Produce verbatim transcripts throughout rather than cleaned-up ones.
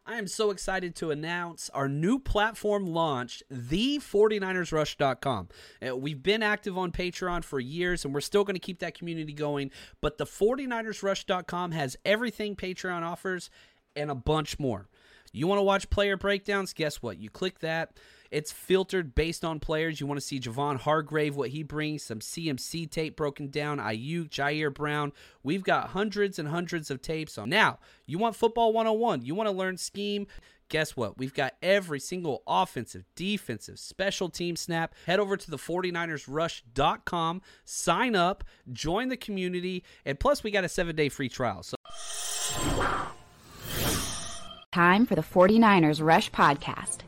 I am so excited to announce our new platform launch, the forty niners rush dot com. Uh, we've been active on Patreon for years, and we're still going to keep that community going, but the forty niners rush dot com has everything Patreon offers and a bunch more. You want to watch player breakdowns? Guess what? You click that. It's filtered based on players. You want to see Javon Hargrave, what he brings, some C M C tape broken down, Ayuk, Jair Brown. We've got hundreds and hundreds of tapes on. Now, you want football one oh one. You want to learn scheme. Guess what? We've got every single offensive, defensive, special team snap. Head over to the forty niners rush dot com, sign up, join the community, and plus we got a seven-day free trial. So. Time for the forty niners Rush podcast.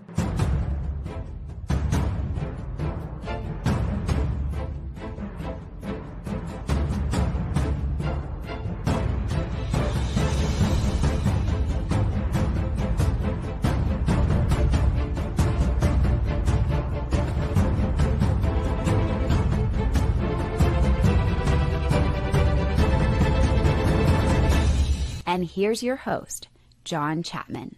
And here's your host, John Chapman.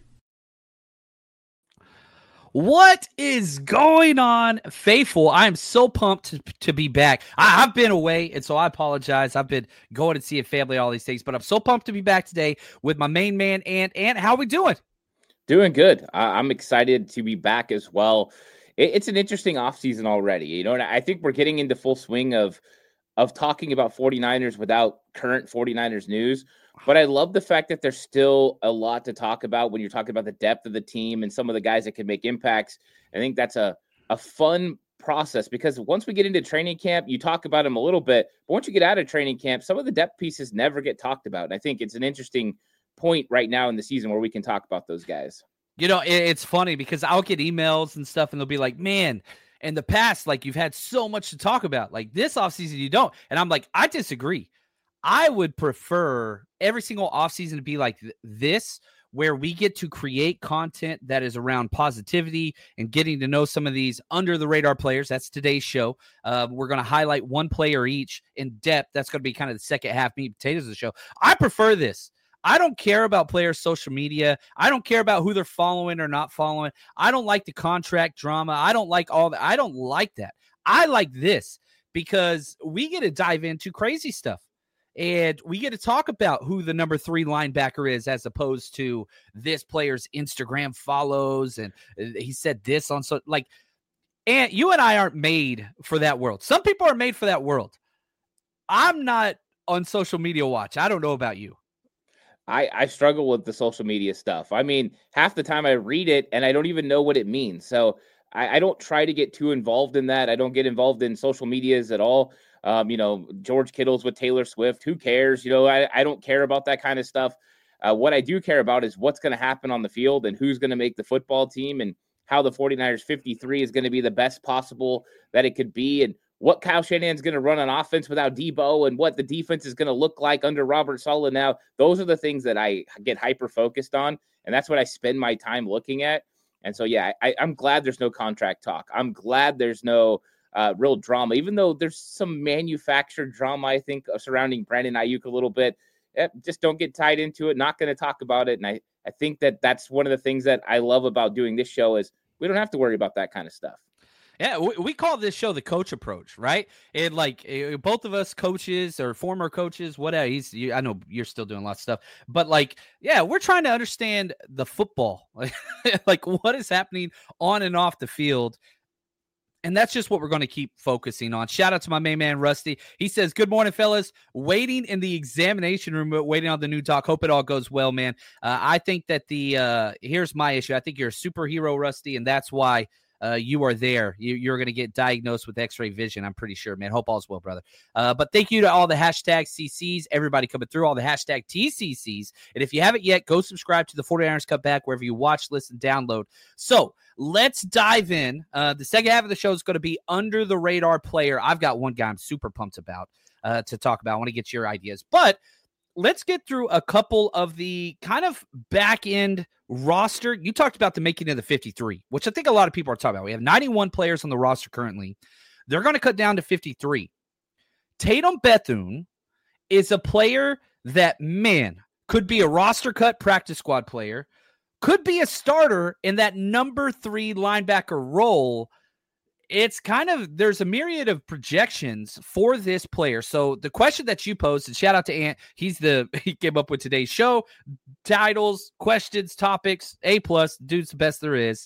What is going on, faithful? I'm so pumped to, to be back. I, I've been away, and so I apologize. I've been going and seeing family, all these things, but I'm so pumped to be back today with my main man, Ant. Ant, how are we doing? Doing good. Uh, I'm excited to be back as well. It, it's an interesting offseason already, you know, and I think we're getting into full swing of of talking about forty niners without current forty niners news. But I love the fact that there's still a lot to talk about when you're talking about the depth of the team and some of the guys that can make impacts. I think that's a, a fun process because once we get into training camp, you talk about them a little bit. But once you get out of training camp, some of the depth pieces never get talked about. And I think it's an interesting point right now in the season where we can talk about those guys. You know, it's funny because I'll get emails and stuff and they'll be like, man, in the past, like you've had so much to talk about. Like this offseason, you don't. And I'm like, I disagree. I would prefer every single offseason to be like th- this, where we get to create content that is around positivity and getting to know some of these under the radar players. That's today's show. Uh, we're going to highlight one player each in depth. That's going to be kind of the second half meat and potatoes of the show. I prefer this. I don't care about players' social media. I don't care about who they're following or not following. I don't like the contract drama. I don't like all that. I don't like that. I like this because we get to dive into crazy stuff. And we get to talk about who the number three linebacker is as opposed to this player's Instagram follows. And he said this on so like, and you and I aren't made for that world. Some people are made for that world. I'm not on social media watch. I don't know about you. I, I struggle with the social media stuff. I mean, half the time I read it and I don't even know what it means. So I, I don't try to get too involved in that. I don't get involved in social medias at all. Um, you know, George Kittle's with Taylor Swift. Who cares? You know, I, I don't care about that kind of stuff. Uh, what I do care about is what's going to happen on the field and who's going to make the football team and how the forty niners fifty-three is going to be the best possible that it could be and what Kyle Shanahan's going to run on offense without Debo and what the defense is going to look like under Robert Saleh now. Those are the things that I get hyper-focused on, and that's what I spend my time looking at. And so, yeah, I, I'm glad there's no contract talk. I'm glad there's no Uh, real drama, even though there's some manufactured drama, I think, uh, surrounding Brandon Ayuk a little bit. Eh, just don't get tied into it. Not going to talk about it. And I, I think that that's one of the things that I love about doing this show is we don't have to worry about that kind of stuff. Yeah, we, we call this show the coach approach, right? And like uh, both of us coaches or former coaches, whatever. He's, you, I know you're still doing lots of stuff, but like, yeah, we're trying to understand the football, like, like what is happening on and off the field. And that's just what we're going to keep focusing on. Shout out to my main man, Rusty. He says, good morning, fellas. Waiting in the examination room, waiting on the new doc. Hope it all goes well, man. Uh, I think that the uh, – here's my issue. I think you're a superhero, Rusty, and that's why uh, you are there. You, you're going to get diagnosed with x-ray vision, I'm pretty sure, man. Hope all's well, brother. Uh, but thank you to all the hashtag C Cs, everybody coming through, all the hashtag T C Cs. And if you haven't yet, go subscribe to the forty niners Cut Back wherever you watch, listen, download. So – let's dive in. Uh, the second half of the show is going to be under the radar player. I've got one guy I'm super pumped about uh, to talk about. I want to get your ideas, but let's get through a couple of the kind of back end roster. You talked about the making of the fifty-three, which I think a lot of people are talking about. We have ninety-one players on the roster currently. They're going to cut down to fifty-three. Tatum Bethune is a player that, man, could be a roster cut practice squad player, could be a starter in that number three linebacker role. It's kind of, there's a myriad of projections for this player. So the question that you posed, and shout out to Ant, he's the, he came up with today's show, titles, questions, topics, A plus, dude's the best there is.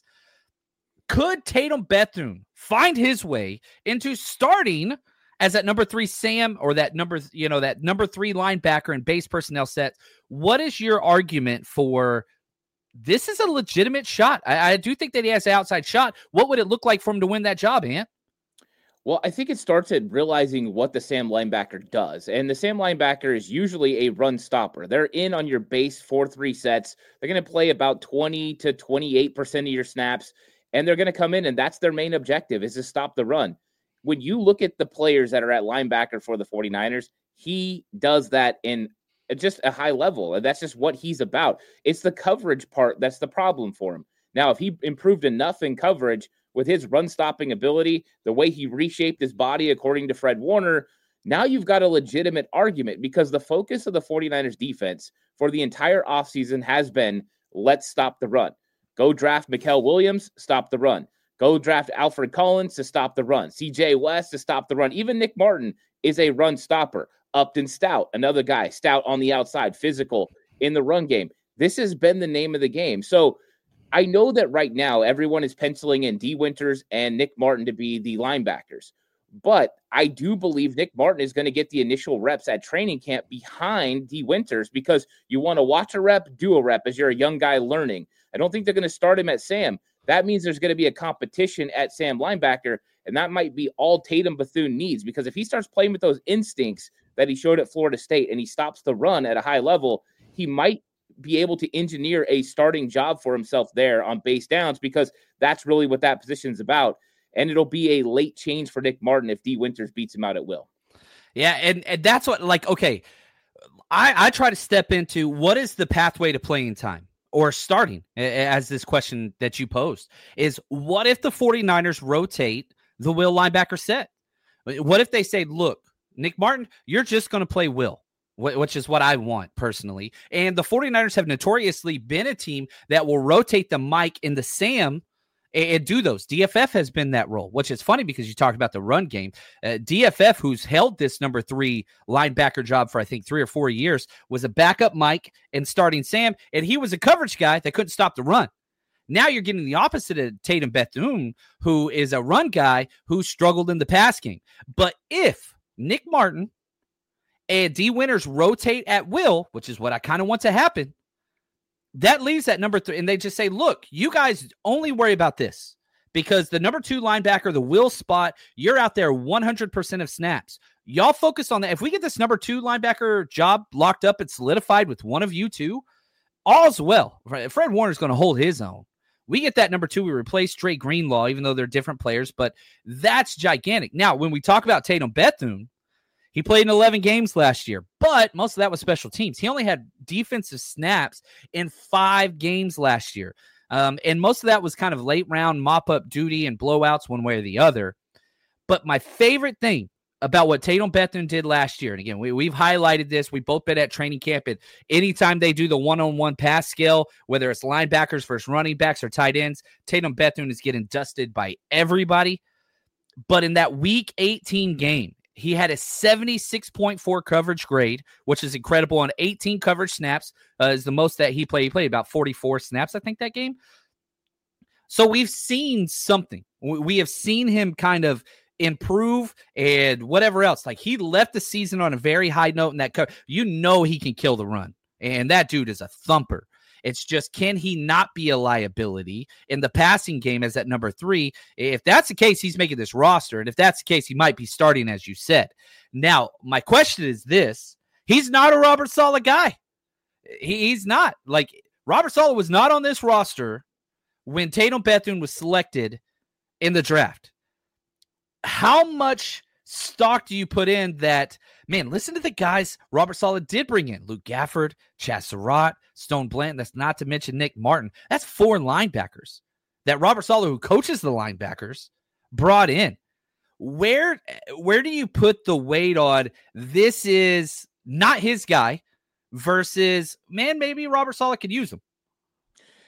Could Tatum Bethune find his way into starting as that number three Sam, or that number, you know, that number three linebacker in base personnel set? What is your argument for this is a legitimate shot? I, I do think that he has an outside shot. What would it look like for him to win that job, Ant? Well, I think it starts at realizing what the Sam linebacker does. And the Sam linebacker is usually a run stopper. They're in on your base four three sets. They're going to play about twenty to twenty-eight percent of your snaps. And they're going to come in, and that's their main objective, is to stop the run. When you look at the players that are at linebacker for the 49ers, he does that in just a high level. And that's just what he's about. It's the coverage part that's the problem for him. Now, if he improved enough in coverage with his run stopping ability, the way he reshaped his body, according to Fred Warner, now you've got a legitimate argument, because the focus of the 49ers defense for the entire offseason has been, let's stop the run. Go draft Mikael Williams, stop the run. Go draft Alfred Collins to stop the run. C J West to stop the run. Even Nick Martin is a run stopper. Upton Stout, another guy, Stout on the outside, physical in the run game. This has been the name of the game. So I know that right now everyone is penciling in Dee Winters and Nick Martin to be the linebackers. But I do believe Nick Martin is going to get the initial reps at training camp behind Dee Winters, because you want to watch a rep, do a rep as you're a young guy learning. I don't think they're going to start him at Sam. That means there's going to be a competition at Sam linebacker, and that might be all Tatum Bethune needs, because if he starts playing with those instincts that he showed at Florida State and he stops the run at a high level, he might be able to engineer a starting job for himself there on base downs, because that's really what that position is about. And it'll be a late change for Nick Martin if Dee Winters beats him out at will. Yeah, and, and that's what, like, okay, I, I try to step into what is the pathway to playing time or starting, as this question that you posed, is what if the 49ers rotate the Will linebacker set? What if they say, look, Nick Martin, you're just going to play Will, which is what I want personally. And the 49ers have notoriously been a team that will rotate the Mike and the Sam and do those. D F F has been that role, which is funny because you talked about the run game. Uh, D F F, who's held this number three linebacker job for, I think, three or four years, was a backup Mike and starting Sam, and he was a coverage guy that couldn't stop the run. Now you're getting the opposite of Tatum Bethune, who is a run guy who struggled in the pass game. But if Nick Martin and Dee Winters rotate at will, which is what I kind of want to happen, that leaves that number three, and they just say, look, you guys only worry about this, because the number two linebacker, the Will spot, you're out there one hundred percent of snaps. Y'all focus on that. If we get this number two linebacker job locked up and solidified with one of you two, all's well. Fred Warner's going to hold his own. We get that number two, we replace Dre Greenlaw, even though they're different players, but that's gigantic. Now, when we talk about Tatum Bethune, he played in eleven games last year, but most of that was special teams. He only had defensive snaps in five games last year. Um, and most of that was kind of late round mop-up duty and blowouts one way or the other. But my favorite thing about what Tatum Bethune did last year, and again, we, we've highlighted this. We've both been at training camp, and anytime they do the one-on-one pass scale, whether it's linebackers versus running backs or tight ends, Tatum Bethune is getting dusted by everybody. But in that week eighteen game, he had a seventy-six point four coverage grade, which is incredible. On eighteen coverage snaps uh, is the most that he played. He played about forty-four snaps, I think, that game. So we've seen something. We have seen him kind of improve and whatever else. Like, he left the season on a very high note in that cover. You know he can kill the run, and that dude is a thumper. It's just, can he not be a liability in the passing game as at number three? If that's the case, he's making this roster. And if that's the case, he might be starting, as you said. Now, my question is this. He's not a Robert Saleh guy. He, he's not. Like, Robert Saleh was not on this roster when Tatum Bethune was selected in the draft. How much stock do you put in that, man, listen to the guys Robert Saleh did bring in. Luke Gafford, Chaz Surratt, Stone Blanton. That's not to mention Nick Martin. That's four linebackers that Robert Saleh, who coaches the linebackers, brought in. Where, where do you put the weight on this is not his guy versus, man, maybe Robert Saleh could use him?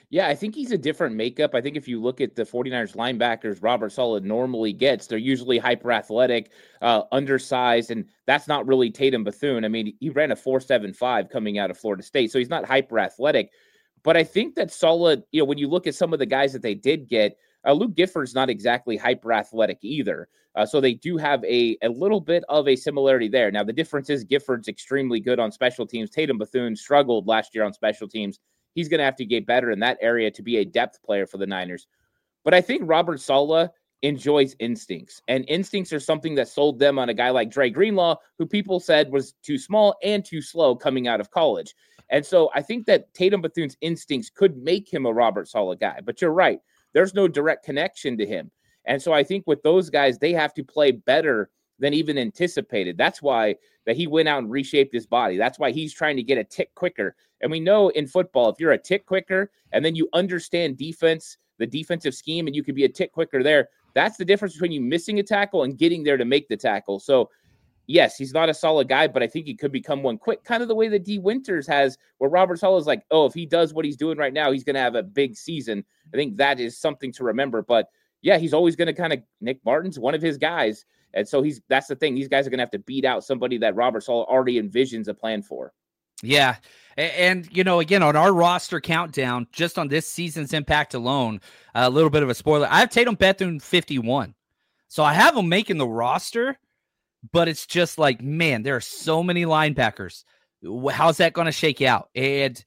Yeah, I think he's a different makeup. I think if you look at the 49ers linebackers Robert Saleh normally gets, they're usually hyper athletic, uh, undersized, and that's not really Tatum Bethune. I mean, he ran a four seven five coming out of Florida State, so he's not hyper athletic. But I think that Saleh, you know, when you look at some of the guys that they did get, uh, Luke Gifford's not exactly hyper athletic either. Uh, so they do have a, a little bit of a similarity there. Now, the difference is Gifford's extremely good on special teams. Tatum Bethune struggled last year on special teams. He's going to have to get better in that area to be a depth player for the Niners. But I think Robert Saleh enjoys instincts, and instincts are something that sold them on a guy like Dre Greenlaw, who people said was too small and too slow coming out of college. And so I think that Tatum Bethune's instincts could make him a Robert Saleh guy. But you're right. There's no direct connection to him. And so I think with those guys, they have to play better than even anticipated. That's why that he went out and reshaped his body. That's why he's trying to get a tick quicker. And we know in football, if you're a tick quicker and then you understand defense, the defensive scheme, and you can be a tick quicker there, that's the difference between you missing a tackle and getting there to make the tackle. So, yes, he's not a solid guy, but I think he could become one quick, kind of the way that D. Winters has, where Robert Saleh is like, oh, if he does what he's doing right now, he's going to have a big season. I think that is something to remember. But, yeah, he's always going to kind of – Nick Martin's one of his guys. And so he's that's the thing. These guys are going to have to beat out somebody that Robert Saleh already envisions a plan for. Yeah. And, you know, again, on our roster countdown, just on this season's impact alone, a little bit of a spoiler, I have Tatum Bethune fifty-one. So I have him making the roster, but it's just like, man, there are so many linebackers. How's that going to shake out? And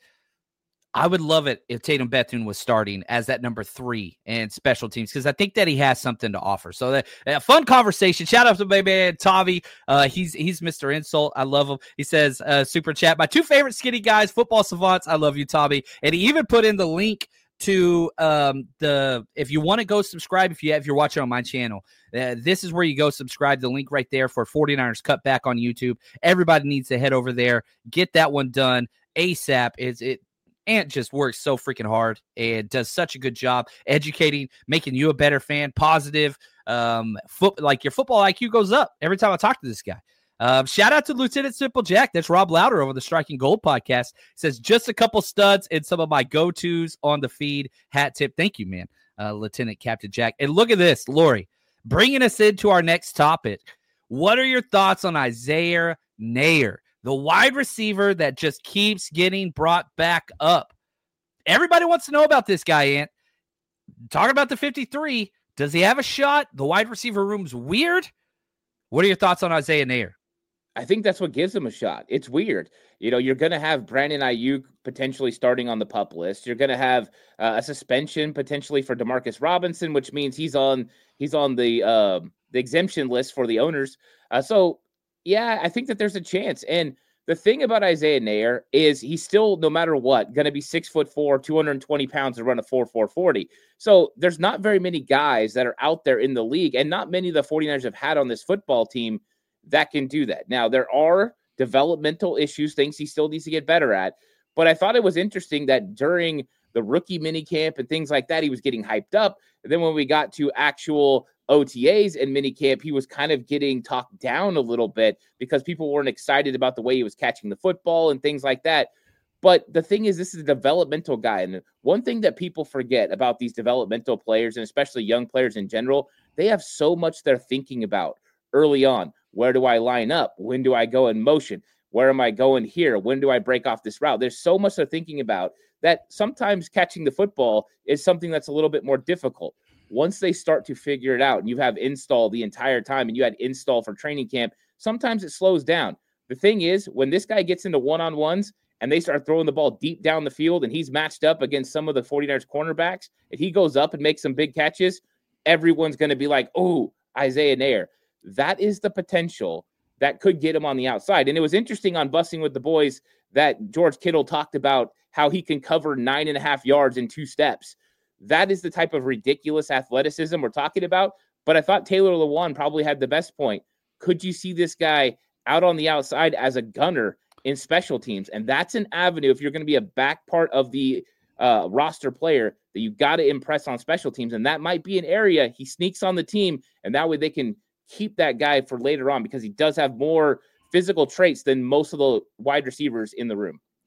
I would love it if Tatum Bethune was starting as that number three in special teams, because I think that he has something to offer. So that a fun conversation. Shout out to my man Tavi. Uh, he's he's Mister Insult. I love him. He says, uh, super chat, my two favorite skinny guys, football savants. I love you, Tavi. And he even put in the link to um, the, if you want to go subscribe, if you have, if you're watching on my channel, uh, this is where you go subscribe. The link right there for 49ers Cut Back on YouTube. Everybody needs to head over there, get that one done ASAP. It's it. Ant just works so freaking hard and does such a good job educating, making you a better fan, positive. Um, foot, like your football I Q goes up every time I talk to this guy. Um, shout out to Lieutenant Simple Jack. That's Rob Louder over the Striking Gold podcast. Says just a couple studs and some of my go-tos on the feed. Hat tip. Thank you, man. Uh, Lieutenant Captain Jack. And look at this, Lori, bringing us into our next topic. What are your thoughts on Isaiah Neyor, the wide receiver that just keeps getting brought back up? Everybody wants to know about this guy, Ant. Talking about the fifty-three. Does he have a shot? The wide receiver room's weird. What are your thoughts on Isaiah Neyor? I think that's what gives him a shot. It's weird. You know, you're going to have Brandon Ayuk potentially starting on the PUP list. You're going to have uh, a suspension potentially for Demarcus Robinson, which means he's on he's on the uh, the exemption list for the owners. Uh, so, yeah, I think that there's a chance. And the thing about Isaiah Neyor is he's still, no matter what, going to be six foot four, two hundred twenty pounds and run a four four forty. So there's not very many guys that are out there in the league, and not many of the 49ers have had on this football team that can do that. Now, there are developmental issues, things he still needs to get better at. But I thought it was interesting that during the rookie minicamp and things like that, he was getting hyped up. And then when we got to actual O T As and minicamp, he was kind of getting talked down a little bit because people weren't excited about the way he was catching the football and things like that. But the thing is, this is a developmental guy. And one thing that people forget about these developmental players, and especially young players in general, they have so much they're thinking about early on. Where do I line up? When do I go in motion? Where am I going here? When do I break off this route? There's so much they're thinking about that sometimes catching the football is something that's a little bit more difficult. Once they start to figure it out and you have install the entire time and you had install for training camp, sometimes it slows down. The thing is, when this guy gets into one-on-ones and they start throwing the ball deep down the field and he's matched up against some of the 49ers cornerbacks, if he goes up and makes some big catches, everyone's going to be like, oh, Isaiah Neyor. That is the potential that could get him on the outside. And it was interesting on Busting with the Boys that George Kittle talked about how he can cover nine and a half yards in two steps. That is the type of ridiculous athleticism we're talking about. But I thought Taylor Lewan probably had the best point. Could you see this guy out on the outside as a gunner in special teams? And that's an avenue, if you're going to be a back part of the uh, roster player, that you got to impress on special teams. And that might be an area he sneaks on the team, and that way they can keep that guy for later on because he does have more physical traits than most of the wide receivers in the room.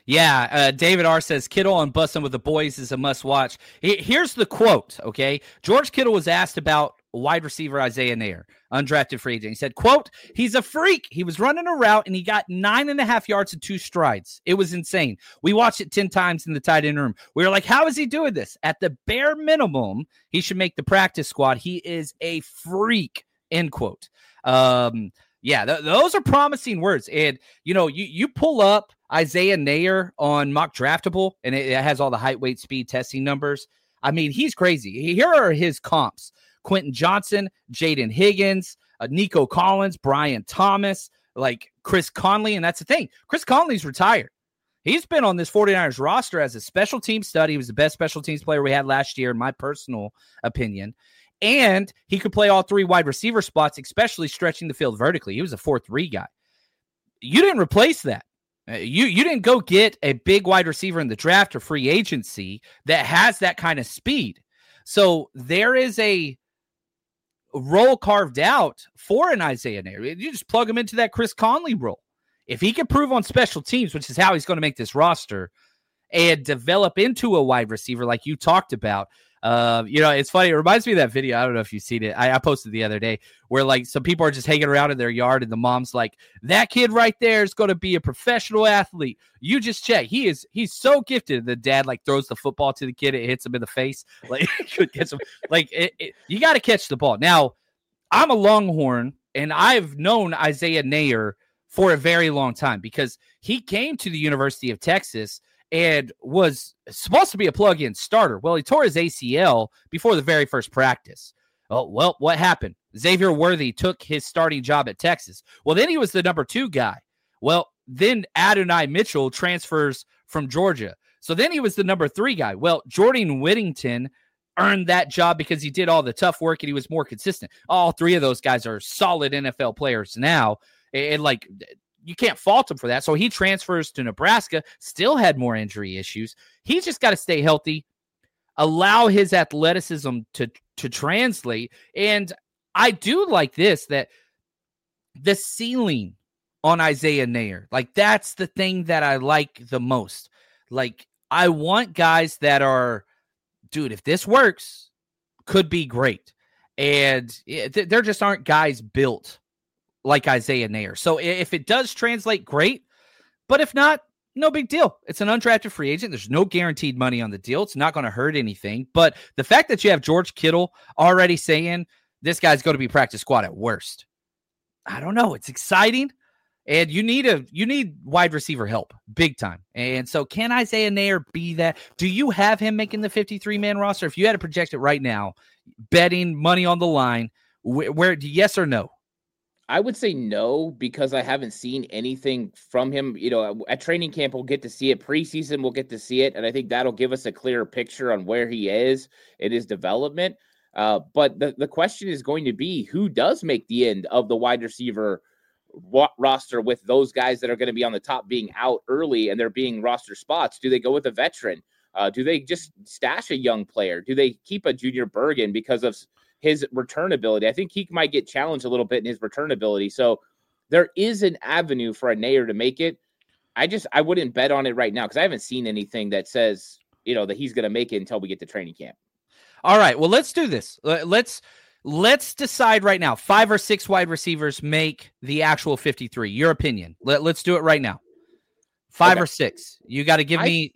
Yeah, uh, David R. says, Kittle on Bussin' with the Boys is a must-watch. Here's the quote, okay? George Kittle was asked about wide receiver Isaiah Neyor, undrafted free agent. He said, quote, he's a freak. He was running a route, and he got nine and a half yards in two strides. It was insane. We watched it ten times in the tight end room. We were like, how is he doing this? At the bare minimum, he should make the practice squad. He is a freak, end quote. Um, yeah, th- those are promising words. And, you know, you, you pull up Isaiah Neyor on Mock Draftable, and it, it has all the height, weight, speed testing numbers. I mean, he's crazy. Here are his comps. Quentin Johnson, Jaden Higgins, uh, Nico Collins, Brian Thomas, like Chris Conley. And that's the thing. Chris Conley's retired. He's been on this 49ers roster as a special team stud. He was the best special teams player we had last year, in my personal opinion. And he could play all three wide receiver spots, especially stretching the field vertically. He was a four three guy. You didn't replace that. You you didn't go get a big wide receiver in the draft or free agency that has that kind of speed. So there is a role carved out for an Isaiah Neyor. You just plug him into that Chris Conley role. If he can prove on special teams, which is how he's going to make this roster, and develop into a wide receiver like you talked about, Uh, you know, it's funny. It reminds me of that video. I don't know if you've seen it. I, I posted the other day where like some people are just hanging around in their yard and the mom's like, that kid right there is going to be a professional athlete. You just check. He is, he's so gifted. The dad like throws the football to the kid. It hits him in the face. Like, gets him, like it, it, you got to catch the ball. Now, I'm a Longhorn and I've known Isaiah Neyor for a very long time because he came to the University of Texas and was supposed to be a plug-in starter. Well, he tore his A C L before the very first practice. Oh, well, what happened? Xavier Worthy took his starting job at Texas. Well, then he was the number two guy. Well, then Adonai Mitchell transfers from Georgia. So then he was the number three guy. Well, Jordan Whittington earned that job because he did all the tough work and he was more consistent. All three of those guys are solid N F L players now. And like, you can't fault him for that. So he transfers to Nebraska, still had more injury issues. He's just got to stay healthy, allow his athleticism to, to translate. And I do like this, that the ceiling on Isaiah Neyor, like that's the thing that I like the most. Like I want guys that are, dude, if this works, could be great. And th- there just aren't guys built like Isaiah Neyor. So if it does translate, great. But if not, no big deal. It's an undrafted free agent. There's no guaranteed money on the deal. It's not going to hurt anything. But the fact that you have George Kittle already saying this guy's going to be practice squad at worst, I don't know. It's exciting. And you need a you need wide receiver help big time. And so can Isaiah Neyor be that? Do you have him making the fifty-three man roster? If you had to project it right now, betting money on the line, where, where yes or no? I would say no, because I haven't seen anything from him. You know, at training camp, we'll get to see it. Preseason, we'll get to see it. And I think that'll give us a clearer picture on where he is in his development. Uh, but the, the question is going to be, who does make the end of the wide receiver wa- roster with those guys that are going to be on the top being out early and they're being roster spots? Do they go with a veteran? Uh, do they just stash a young player? Do they keep a Junior Bergen because of his return ability? I think he might get challenged a little bit in his return ability. So there is an avenue for a Neyor to make it. I just, I wouldn't bet on it right now because I haven't seen anything that says, you know, that he's going to make it until we get to training camp. All right. Well, let's do this. Let's, let's decide right now. Five or six wide receivers make the actual fifty-three. Your opinion. Let, let's do it right now. Five okay. or six. You got to give I, me,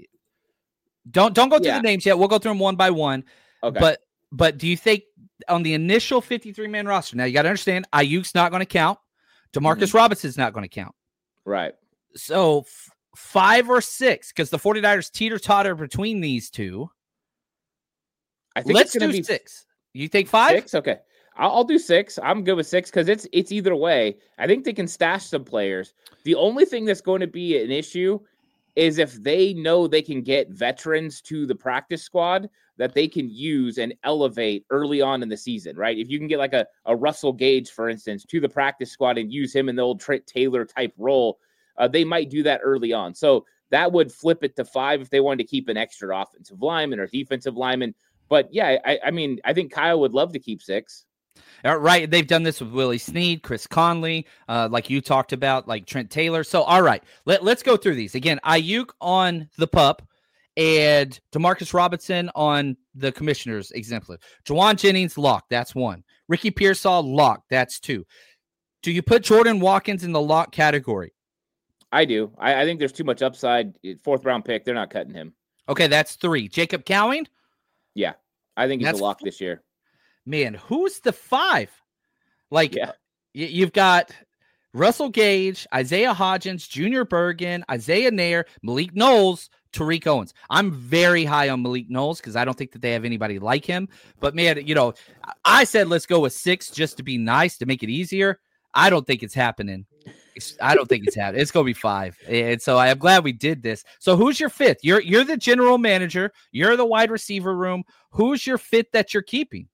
don't, don't go through yeah. the names yet. We'll go through them one by one. Okay. But, but do you think, on the initial fifty-three man roster, now you got to understand, Ayuk's not going to count. DeMarcus mm-hmm. Robinson's not going to count. Right. So f- five or six, because the 49ers teeter-totter between these two. I think Let's it's do be six. You think five? Six? Okay. I'll, I'll do six. I'm good with six because it's it's either way. I think they can stash some players. The only thing that's going to be an issue is if they know they can get veterans to the practice squad that they can use and elevate early on in the season, right? If you can get like a, a Russell Gage, for instance, to the practice squad and use him in the old Trent Taylor type role, uh, they might do that early on. So that would flip it to five if they wanted to keep an extra offensive lineman or defensive lineman. But yeah, I, I mean, I think Kyle would love to keep six. Uh, right. They've done this with Willie Snead, Chris Conley, uh, like you talked about, like Trent Taylor. So, all right, let, let's go through these. Again, Ayuk on the pup and Demarcus Robinson on the commissioner's exemplar. Jawan Jennings, lock. That's one. Ricky Pearsall, lock. That's two. Do you put Jordan Watkins in the lock category? I do. I, I think there's too much upside. Fourth round pick. They're not cutting him. Okay, that's three. Jacob Cowing? Yeah, I think he's That's a lock four. this year. Man, who's the five? Like, yeah. y- you've got Russell Gage, Isaiah Hodgins, Junior Bergen, Isaiah Nair, Malik Knowles, Tariq Owens. I'm very high on Malik Knowles because I don't think that they have anybody like him. But, man, you know, I said let's go with six just to be nice, to make it easier. I don't think it's happening. It's, I don't think it's happening. It's going to be five. And so I am glad we did this. So who's your fifth? You're you're the general manager. You're the wide receiver room. Who's your fifth that you're keeping?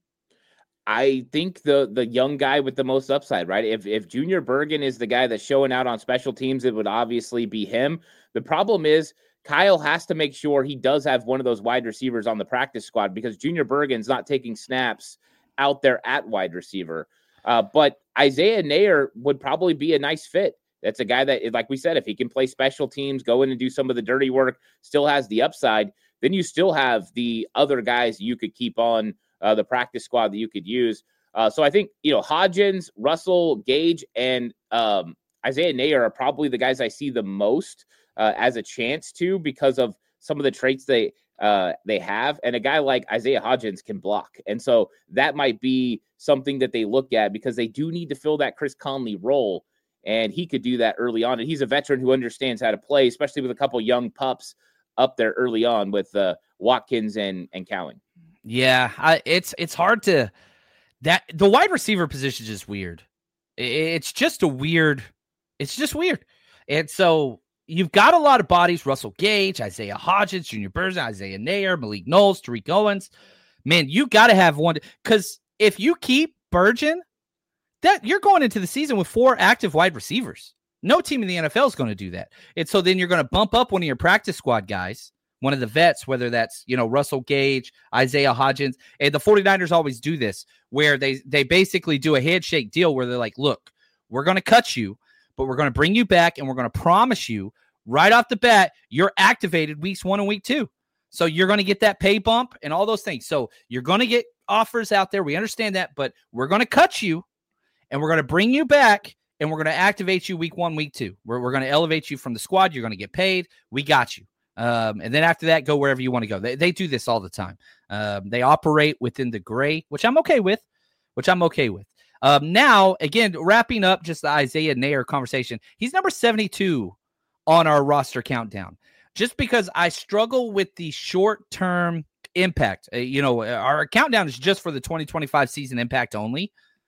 I think the the young guy with the most upside, right? If if Junior Bergen is the guy that's showing out on special teams, it would obviously be him. The problem is Kyle has to make sure he does have one of those wide receivers on the practice squad because Junior Bergen's not taking snaps out there at wide receiver. Uh, but Isaiah Nair would probably be a nice fit. That's a guy that, like we said, if he can play special teams, go in and do some of the dirty work, still has the upside, then you still have the other guys you could keep on uh, the practice squad that you could use. Uh, so I think, you know, Hodgins, Russell Gage, and um, Isaiah Nair are probably the guys I see the most uh, as a chance to because of some of the traits they uh, they have. And a guy like Isaiah Hodgins can block. And so that might be something that they look at because they do need to fill that Chris Conley role. And he could do that early on. And he's a veteran who understands how to play, especially with a couple young pups up there early on with uh, Watkins and, and Cowing. Yeah, I, it's it's hard to that the wide receiver position is just weird. It's just a weird. It's just weird. And so you've got a lot of bodies: Russell Gage, Isaiah Hodgins, Junior Bergen, Isaiah Nair, Malik Knowles, Tariq Owens. Man, you got to have one because if you keep Bergen, that you're going into the season with four active wide receivers. No team in the N F L is going to do that. And so then you're going to bump up one of your practice squad guys, one of the vets, whether that's, you know, Russell Gage, Isaiah Hodgins. And the 49ers always do this where they, they basically do a handshake deal where they're like, look, we're going to cut you, but we're going to bring you back and we're going to promise you right off the bat, you're activated weeks one and week two. So you're going to get that pay bump and all those things. So you're going to get offers out there. We understand that, but we're going to cut you and we're going to bring you back and we're going to activate you week one, week two. We're, we're going to elevate you from the squad. You're going to get paid. We got you. Um, and then after that, go wherever you want to go. They, they do this all the time. Um, they operate within the gray, which I'm okay with, which I'm okay with. Um, now, again, wrapping up just the Isaiah Nair conversation. He's number seventy-two on our roster countdown, just because I struggle with the short-term impact. Uh, you know, our countdown is just for the twenty twenty-five season impact only.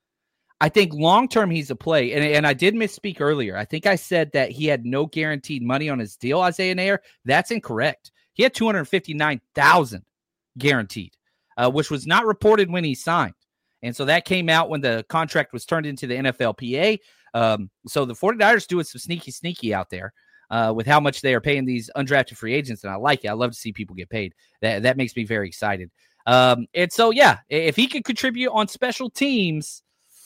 I think long-term he's a play, and, and I did misspeak earlier. I think I said that he had no guaranteed money on his deal, Isaiah Nair. That's incorrect. He had two hundred fifty-nine thousand dollars guaranteed, uh, which was not reported when he signed. And so that came out when the contract was turned into the N F L P A. Um, so the 49ers doing some sneaky, sneaky out there uh, with how much they are paying these undrafted free agents, and I like it. I love to see people get paid. That, that makes me very excited. Um, and so, yeah, if he could contribute on special teams,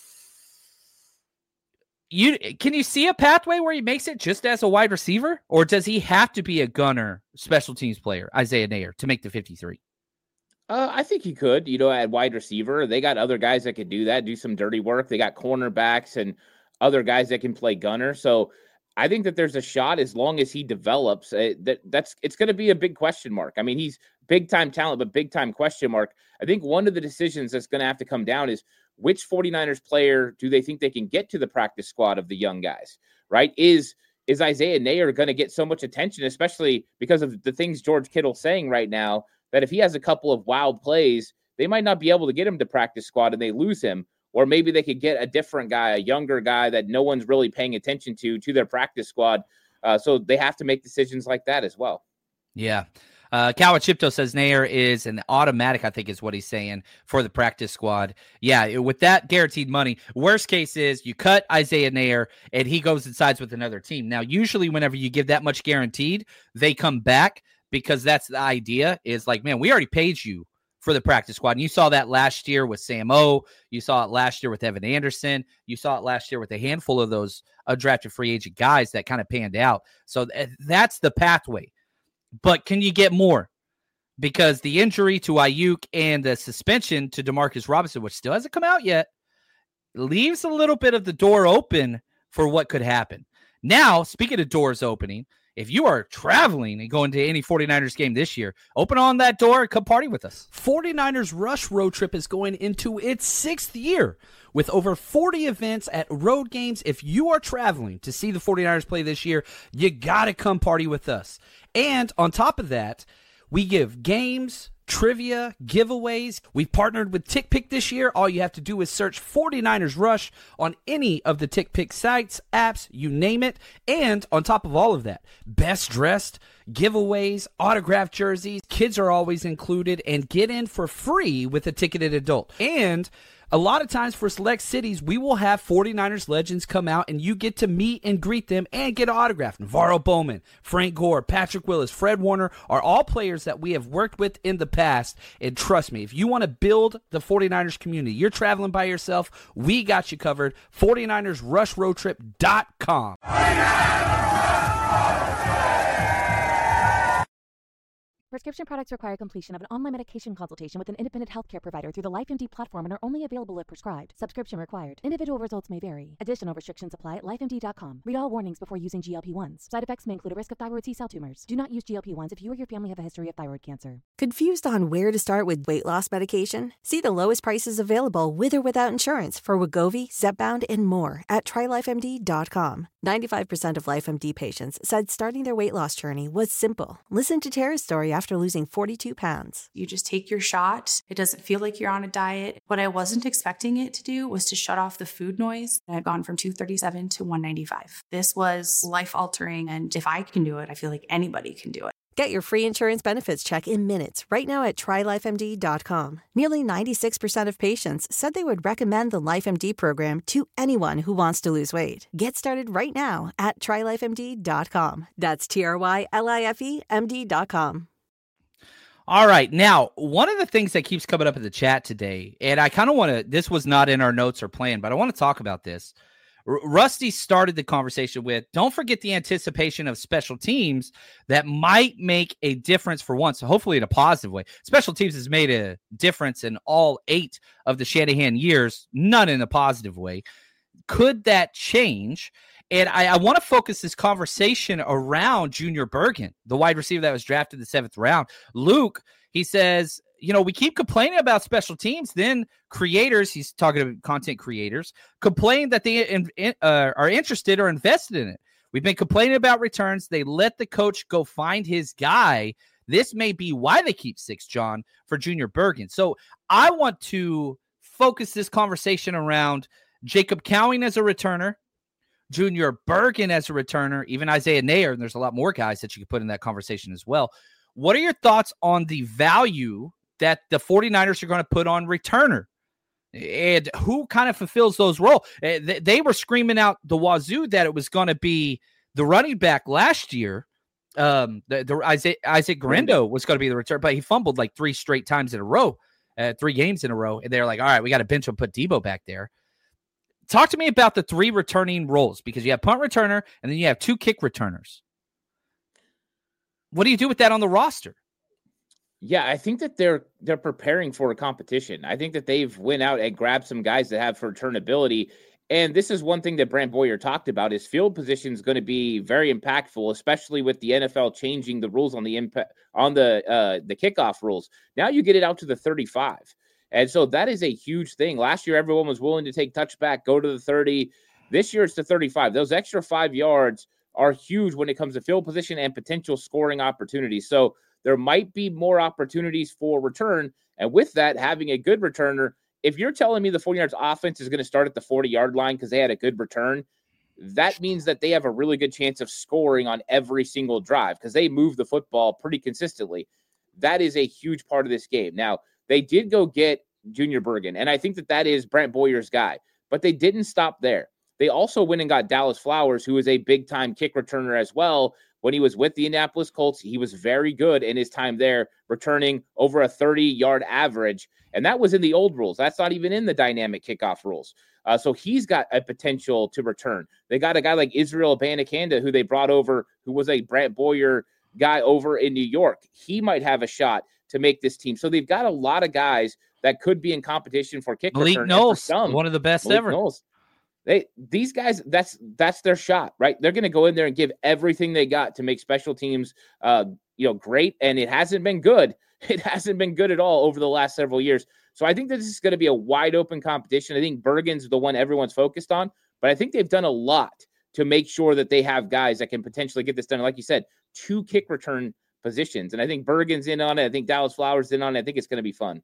You can you see a pathway where he makes it just as a wide receiver, or does he have to be a gunner special teams player, Isaiah Nair, to make the fifty-three? Uh, I think he could, you know, at wide receiver. They got other guys that could do that, do some dirty work. They got cornerbacks and other guys that can play gunner. So I think that there's a shot as long as he develops. Uh, that that's it's going to be a big question mark. I mean, he's big time talent, but big time question mark. I think one of the decisions that's going to have to come down is which 49ers player do they think they can get to the practice squad of the young guys, right? Is is Isaiah Nair going to get so much attention, especially because of the things George Kittle's saying right now, that if he has a couple of wild plays, they might not be able to get him to practice squad and they lose him. Or maybe they could get a different guy, a younger guy that no one's really paying attention to, to their practice squad. Uh, so they have to make decisions like that as well. Yeah. Uh, Kawachipto says Nair is an automatic, I think is what he's saying, for the practice squad. Yeah, with that guaranteed money, worst case is you cut Isaiah Nair and he goes and sides with another team. Now, usually whenever you give that much guaranteed, they come back because that's the idea is like, man, we already paid you for the practice squad. And you saw that last year with Sam O. You saw it last year with Evan Anderson. You saw it last year with a handful of those undrafted free agent guys that kind of panned out. So th- that's the pathway. But can you get more? Because the injury to Ayuk and the suspension to Demarcus Robinson, which still hasn't come out yet, leaves a little bit of the door open for what could happen. Now, speaking of doors opening, if you are traveling and going to any 49ers game this year, open on that door and come party with us. 49ers Rush Road Trip is going into its sixth year with over forty events at road games. If you are traveling to see the 49ers play this year, you got to come party with us. And on top of that, we give games, trivia, giveaways. We've partnered with TickPick this year. All you have to do is search 49ers Rush on any of the TickPick sites, apps, you name it. And on top of all of that, best dressed, giveaways, autographed jerseys, kids are always included, and get in for free with a ticketed adult. And a lot of times for select cities, we will have 49ers legends come out and you get to meet and greet them and get an autograph. Navarro Bowman, Frank Gore, Patrick Willis, Fred Warner are all players that we have worked with in the past. And trust me, if you want to build the 49ers community, you're traveling by yourself, we got you covered. 49ers Rush Road Trip dot com. Prescription products require completion of an online medication consultation with an independent healthcare provider through the LifeMD platform and are only available if prescribed. Subscription required. Individual results may vary. Additional restrictions apply at life M D dot com. Read all warnings before using G L P ones. Side effects may include a risk of thyroid C-cell tumors. Do not use G L P ones if you or your family have a history of thyroid cancer. Confused on where to start with weight loss medication? See the lowest prices available with or without insurance for Wegovy, Zepbound, and more at try life M D dot com. ninety-five percent of LifeMD patients said starting their weight loss journey was simple. Listen to Tara's story after losing forty-two pounds. You just take your shot. It doesn't feel like you're on a diet. What I wasn't expecting it to do was to shut off the food noise. I've gone from two thirty-seven to one ninety-five. This was life-altering, and if I can do it, I feel like anybody can do it. Get your free insurance benefits check in minutes right now at try life M D dot com. Nearly ninety-six percent of patients said they would recommend the LifeMD program to anyone who wants to lose weight. Get started right now at try life M D dot com. That's T R Y L I F E M D dot com. All right. Now, one of the things that keeps coming up in the chat today, and I kind of want to, this was not in our notes or plan, but I want to talk about this. R- Rusty started the conversation with, don't forget the anticipation of special teams that might make a difference for once, hopefully in a positive way. Special teams has made a difference in all eight of the Shanahan years, none in a positive way. Could that change? And I, I want to focus this conversation around Junior Bergen, the wide receiver that was drafted in the seventh round. Luke, he says, you know, we keep complaining about special teams. Then creators, he's talking to content creators, complain that they in, in, uh, are interested or invested in it. We've been complaining about returns. They let the coach go find his guy. This may be why they keep six, John, for Junior Bergen. So I want to focus this conversation around Jacob Cowing as a returner, Junior Bergen as a returner, even Isaiah Nair, and there's a lot more guys that you could put in that conversation as well. What are your thoughts on the value that the 49ers are going to put on returner? And who kind of fulfills those roles? They were screaming out the wazoo that it was going to be the running back last year. Um, the, the Isaac, Isaac Guerendo was going to be the return, but he fumbled like three straight times in a row, uh, three games in a row. And they're like, all right, we got to bench him, put Debo back there. Talk to me about the three returning roles, because you have punt returner and then you have two kick returners. What do you do with that on the roster? Yeah, I think that they're they're preparing for a competition. I think that they've went out and grabbed some guys that have returnability. And this is one thing that Brant Boyer talked about, is field position is going to be very impactful, especially with the N F L changing the rules on the impact on the uh, the kickoff rules. Now you get it out to the thirty-five. And so that is a huge thing. Last year, everyone was willing to take touchback, go to the thirty. This year, it's the thirty-five. Those extra five yards are huge when it comes to field position and potential scoring opportunities. So there might be more opportunities for return. And with that, having a good returner, if you're telling me the 49ers offense is going to start at the forty-yard line because they had a good return, that means that they have a really good chance of scoring on every single drive because they move the football pretty consistently. That is a huge part of this game. Now, they did go get Junior Bergen, and I think that that is Brant Boyer's guy, but they didn't stop there. They also went and got Dallas Flowers, who is a big-time kick returner as well, when he was with the Indianapolis Colts, he was very good in his time there, returning over a thirty-yard average. And that was in the old rules. That's not even in the dynamic kickoff rules. Uh, so he's got a potential to return. They got a guy like Israel Abanikanda, who they brought over, who was a Brant Boyer guy over in New York. He might have a shot to make this team. So they've got a lot of guys that could be in competition for kick Malik return. Knowles, some, one of the best Malik ever. Knowles, They these guys, that's that's their shot, right? They're going to go in there and give everything they got to make special teams, uh, you know, great. And it hasn't been good. It hasn't been good at all over the last several years. So I think that this is going to be a wide open competition. I think Bergen's the one everyone's focused on, but I think they've done a lot to make sure that they have guys that can potentially get this done. Like you said, two kick return positions, and I think Bergen's in on it. I think Dallas Flowers in on it. I think it's going to be fun.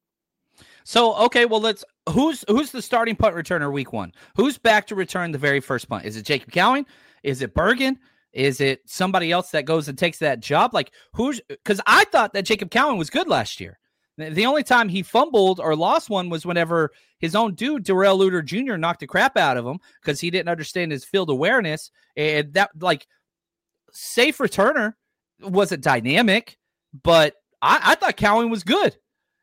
So, okay, well, let's who's who's the starting punt returner week one? Who's back to return the very first punt? Is it Jacob Cowing? Is it Bergen? Is it somebody else that goes and takes that job? Like, who's – because I thought that Jacob Cowing was good last year. The only time he fumbled or lost one was whenever his own dude, Darrell Luter Junior, knocked the crap out of him because he didn't understand his field awareness. And that, like, safe returner wasn't dynamic, but I, I thought Cowing was good.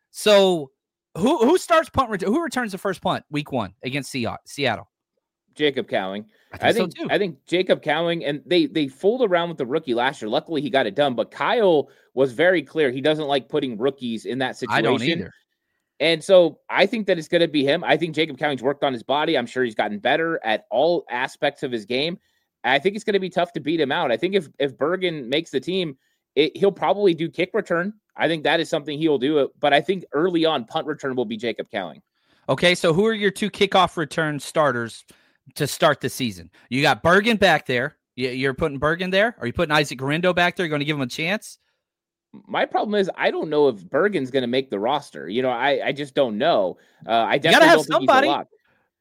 So who who starts punt return? Who returns the first punt week one against Seattle? Jacob Cowing. I think, I think, so too. I think Jacob Cowing, and they they fooled around with the rookie last year. Luckily, he got it done. But Kyle was very clear. He doesn't like putting rookies in that situation. I don't either. And so I think that it's going to be him. I think Jacob Cowing's worked on his body. I'm sure he's gotten better at all aspects of his game. I think it's going to be tough to beat him out. I think if, if Bergen makes the team, it, he'll probably do kick return. I think that is something he will do. But I think early on, punt return will be Jacob Cowing. Okay, so who are your two kickoff return starters to start the season? You got Bergen back there. You're putting Bergen there? Are you putting Isaac Guerendo back there? You're going to give him a chance? My problem is I don't know if Bergen's going to make the roster. You know, I, I just don't know. Uh, I definitely you gotta have don't somebody. think he's a lock.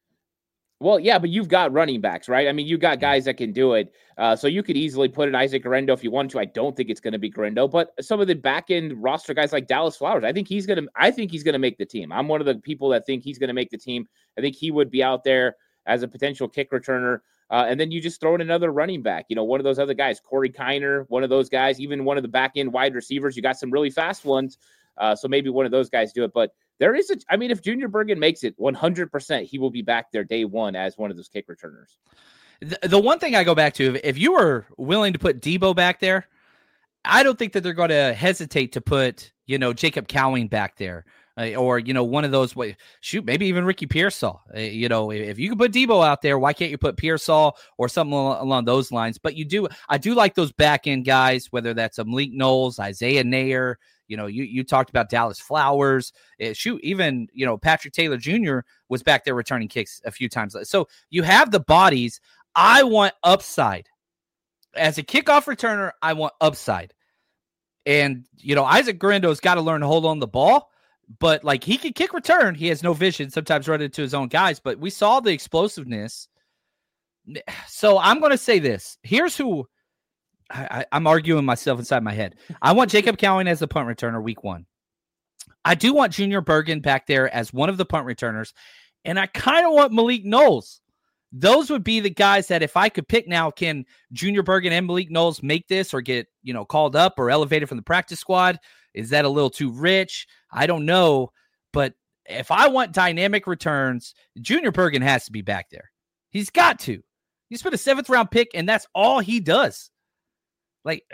Well, yeah, but you've got running backs, right? I mean, you got guys that can do it. Uh, so you could easily put in Isaac Guerendo if you want to. I don't think it's going to be Guerendo, but some of the back end roster guys like Dallas Flowers, I think he's going to. I think he's going to make the team. I'm one of the people that think he's going to make the team. I think he would be out there as a potential kick returner. Uh, and then you just throw in another running back, you know, one of those other guys, Corey Kiner, one of those guys, even one of the back end wide receivers. You got some really fast ones. Uh, so maybe one of those guys do it. But there is a, I mean, if Junior Bergen makes it one hundred percent, he will be back there day one as one of those kick returners. The, the one thing I go back to, if you were willing to put Debo back there, I don't think that they're going to hesitate to put, you know, Jacob Cowing back there. Uh, or, you know, one of those, shoot, maybe even Ricky Pearsall. Uh, you know, if you can put Debo out there, why can't you put Pearsall or something along, along those lines? But you do, I do like those back end guys, whether that's a Malik Knowles, Isaiah Nair. You know, you, you talked about Dallas Flowers. Uh, shoot, even, you know, Patrick Taylor Junior was back there returning kicks a few times. So you have the bodies. I want upside. As a kickoff returner, I want upside. And, you know, Isaac Guerendo's got to learn to hold on the ball. But, like, he can kick return. He has no vision, sometimes run into his own guys. But we saw the explosiveness. So I'm going to say this. Here's who I, I'm arguing myself inside my head. I want Jacob Cowing as the punt returner week one. I do want Junior Bergen back there as one of the punt returners. And I kind of want Malik Knowles. Those would be the guys that if I could pick now, can Junior Bergen and Malik Knowles make this or get, you know, called up or elevated from the practice squad? Is that a little too rich? I don't know. But if I want dynamic returns, Junior Bergen has to be back there. He's got to. He's been a seventh round pick, and that's all he does. Like,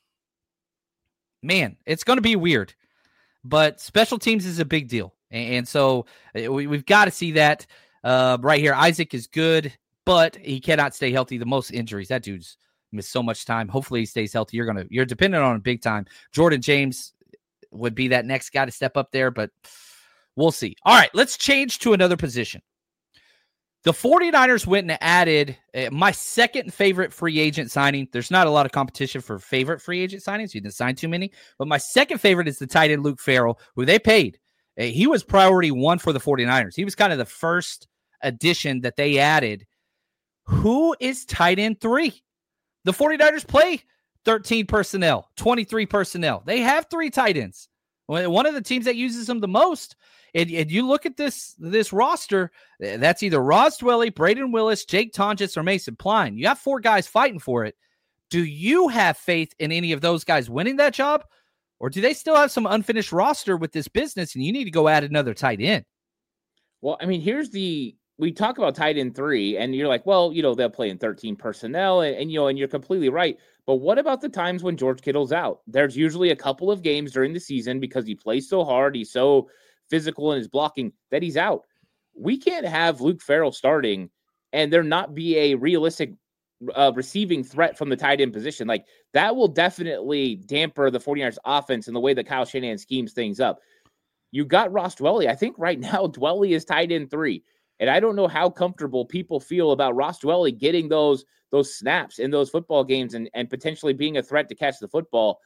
man, it's going to be weird. But special teams is a big deal. And so we, we've got to see that uh, right here. Isaac is good, but he cannot stay healthy. The most injuries. That dude's missed so much time. Hopefully he stays healthy. You're going to, you're dependent on him big time. Jordan James would be that next guy to step up there, but we'll see. All right, let's change to another position. The 49ers went and added uh, my second favorite free agent signing. There's not a lot of competition for favorite free agent signings. You didn't sign too many, but my second favorite is the tight end Luke Farrell, who they paid. Uh, he was priority one for the 49ers. He was kind of the first addition that they added. Who is tight end three? The 49ers play thirteen personnel, twenty-three personnel. They have three tight ends. One of the teams that uses them the most. And, and you look at this this roster, that's either Ross Dwelley, Braden Willis, Jake Tonjes, or Mason Pline. You have four guys fighting for it. Do you have faith in any of those guys winning that job? Or do they still have some unfinished roster with this business and you need to go add another tight end? Well, I mean, here's the, we talk about tight end three and you're like, well, you know, they'll play in thirteen personnel and, and, you know, and you're completely right. But what about the times when George Kittle's out? There's usually a couple of games during the season because he plays so hard. He's so physical in his blocking that he's out. We can't have Luke Farrell starting and there not be a realistic uh, receiving threat from the tight end position. Like that will definitely damper the 49ers offense in the way that Kyle Shanahan schemes things up. You got Ross Dwelley. I think right now Dwelley is tight end three. And I don't know how comfortable people feel about Ross Dwelley getting those, those snaps in those football games and, and potentially being a threat to catch the football.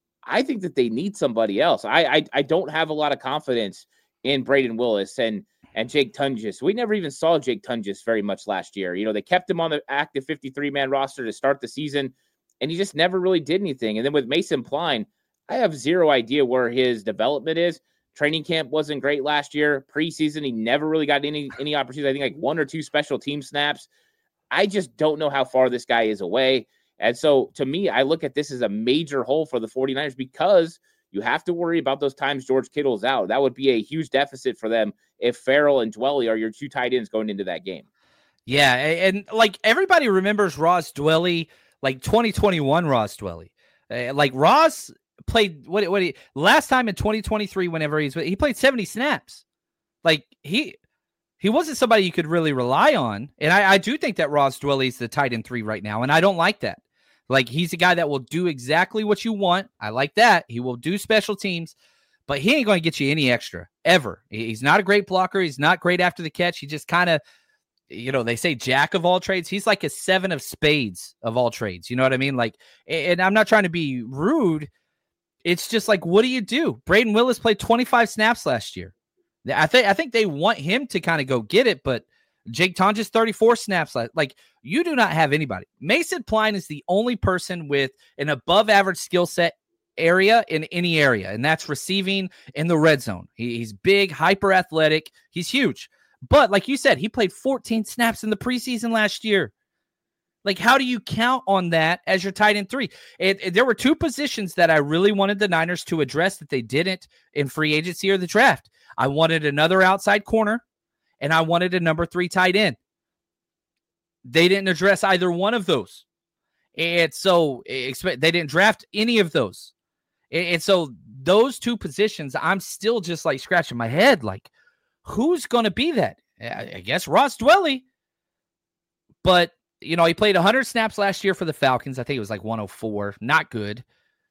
I think that they need somebody else. I, I I don't have a lot of confidence in Brayden Willis and and Jake Tunges. We never even saw Jake Tunges very much last year. You know, they kept him on the active fifty-three man roster to start the season, and he just never really did anything. And then with Mason Pline, I have zero idea where his development is. Training camp wasn't great last year. Preseason, he never really got any any opportunities. I think like one or two special team snaps. I just don't know how far this guy is away. And so to me, I look at this as a major hole for the 49ers because you have to worry about those times George Kittle's out. That would be a huge deficit for them if Farrell and Dwelley are your two tight ends going into that game. Yeah, and, and like everybody remembers Ross Dwelley, like twenty twenty-one Ross Dwelley. Uh, like Ross played what what he last time in twenty twenty-three whenever he's he played seventy snaps. Like he he wasn't somebody you could really rely on. And I, I do think that Ross Dwelley is the tight end three right now, and I don't like that. Like, he's a guy that will do exactly what you want. I like that. He will do special teams, but he ain't going to get you any extra, ever. He's not a great blocker. He's not great after the catch. He just kind of, you know, they say jack of all trades. He's like a seven of spades of all trades. You know what I mean? Like, and I'm not trying to be rude. It's just like, what do you do? Brayden Willis played twenty-five snaps last year. I think I think they want him to kind of go get it, but Jake Tonges thirty-four snaps. Like, you do not have anybody. Mason Pline is the only person with an above average skill set area in any area, and that's receiving in the red zone. He, he's big, hyper athletic. He's huge. But like you said, he played fourteen snaps in the preseason last year. Like, how do you count on that as your tight end three? And, and there were two positions that I really wanted the Niners to address that they didn't in free agency or the draft. I wanted another outside corner, and I wanted a number three tight end. They didn't address either one of those. And so they didn't draft any of those. And so those two positions, I'm still just like scratching my head. Like, who's going to be that? I guess Ross Dwelley. But, you know, he played one hundred snaps last year for the Falcons. I think it was like one oh four. Not good.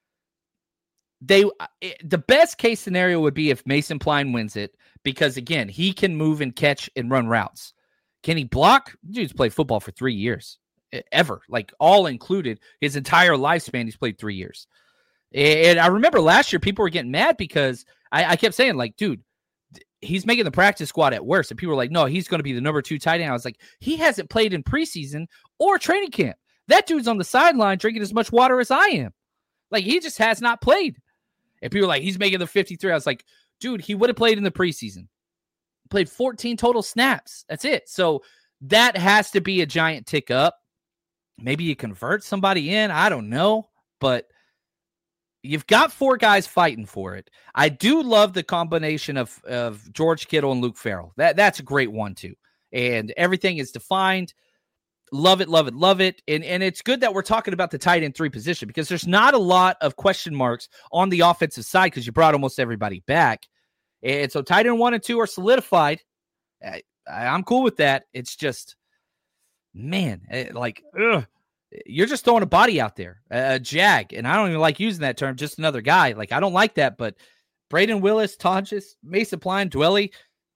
They the best case scenario would be if Mason Pline wins it, because again, he can move and catch and run routes. Can he block? Dude's played football for three years, ever, like all included. His entire lifespan, he's played three years. And I remember last year, people were getting mad because I, I kept saying, like, dude, he's making the practice squad at worst. And people were like, no, he's going to be the number two tight end. I was like, he hasn't played in preseason or training camp. That dude's on the sideline drinking as much water as I am. Like, he just has not played. And people were like, he's making the fifty-three. I was like, dude, he would have played in the preseason. Played fourteen total snaps. That's it. So that has to be a giant tick up. Maybe you convert somebody in. I don't know. But you've got four guys fighting for it. I do love the combination of, of George Kittle and Luke Farrell. That, that's a great one, too. And everything is defined. Love it, love it, love it. And, and it's good that we're talking about the tight end three position, because there's not a lot of question marks on the offensive side because you brought almost everybody back. And so tight end one and two are solidified. I, I'm cool with that. It's just, man, like, ugh, you're just throwing a body out there, a jag. And I don't even like using that term, just another guy. Like, I don't like that. But Brayden Willis, Tonges, Mason Pline, Dwelley,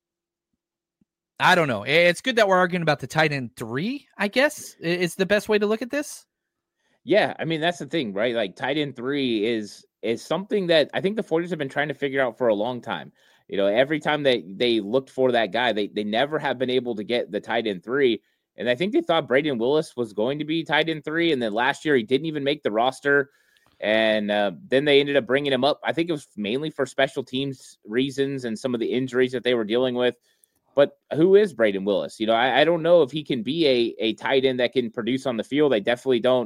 I don't know. It's good that we're arguing about the tight end three, I guess, is the best way to look at this. Yeah, I mean, that's the thing, right? Like, tight end three is is something that I think the 49ers have been trying to figure out for a long time. You know, every time they, they looked for that guy, they, they never have been able to get the tight end three. And I think they thought Brayden Willis was going to be tight end three. And then last year, he didn't even make the roster. And uh, then they ended up bringing him up. I think it was mainly for special teams reasons and some of the injuries that they were dealing with. But who is Brayden Willis? You know, I, I don't know if he can be a, a tight end that can produce on the field. I definitely don't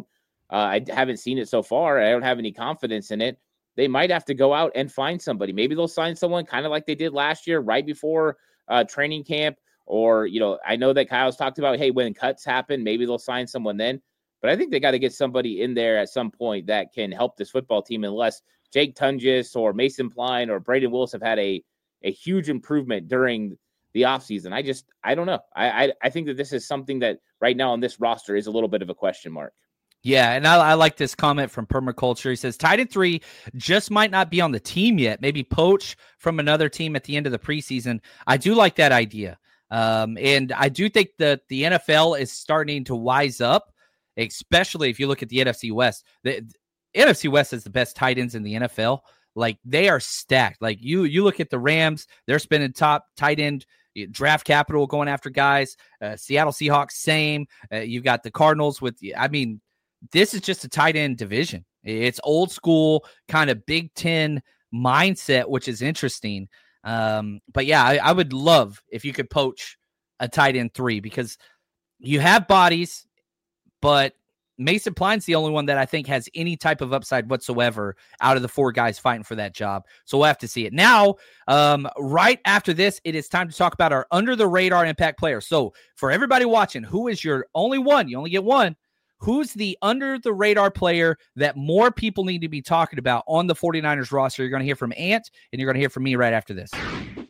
Uh, I haven't seen it so far. I don't have any confidence in it. They might have to go out and find somebody. Maybe they'll sign someone kind of like they did last year, right before uh, training camp. Or, you know, I know that Kyle's talked about, hey, when cuts happen, maybe they'll sign someone then. But I think they got to get somebody in there at some point that can help this football team, unless Jake Tunges or Mason Pline or Braden Willis have had a, a huge improvement during the offseason. I just, I don't know. I, I I think that this is something that right now on this roster is a little bit of a question mark. Yeah, and I, I like this comment from Permaculture. He says, tight end three just might not be on the team yet. Maybe poach from another team at the end of the preseason. I do like that idea. Um, and I do think that the N F L is starting to wise up, especially if you look at the N F C West. The, the N F C West is the best tight ends in the N F L. Like, they are stacked. Like, you you look at the Rams, they're spending top tight end draft capital going after guys. Uh, Seattle Seahawks, same. Uh, you've got the Cardinals with, I mean, this is just a tight end division. It's old school, kind of Big Ten mindset, which is interesting. Um, but yeah, I, I would love if you could poach a tight end three, because you have bodies, but Mason Pline's the only one that I think has any type of upside whatsoever out of the four guys fighting for that job. So we'll have to see it. Now, um, right after this, it is time to talk about our under the radar impact player. So for everybody watching, who is your only one? You only get one. Who's the under-the-radar player that more people need to be talking about on the 49ers roster? You're going to hear from Ant, and you're going to hear from me right after this.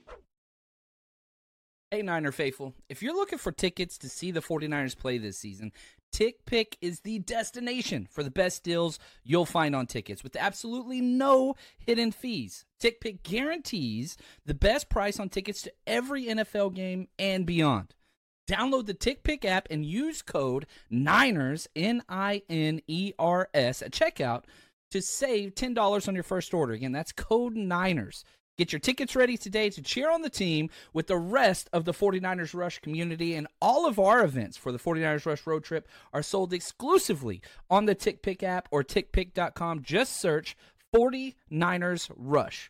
Hey, Niner faithful. If you're looking for tickets to see the 49ers play this season, TickPick is the destination for the best deals you'll find on tickets with absolutely no hidden fees. TickPick guarantees the best price on tickets to every N F L game and beyond. Download the TickPick app and use code Niners, N I N E R S, at checkout to save ten dollars on your first order. Again, that's code Niners. Get your tickets ready today to cheer on the team with the rest of the 49ers Rush community. And all of our events for the 49ers Rush road trip are sold exclusively on the TickPick app or tick pick dot com. Just search 49ers Rush.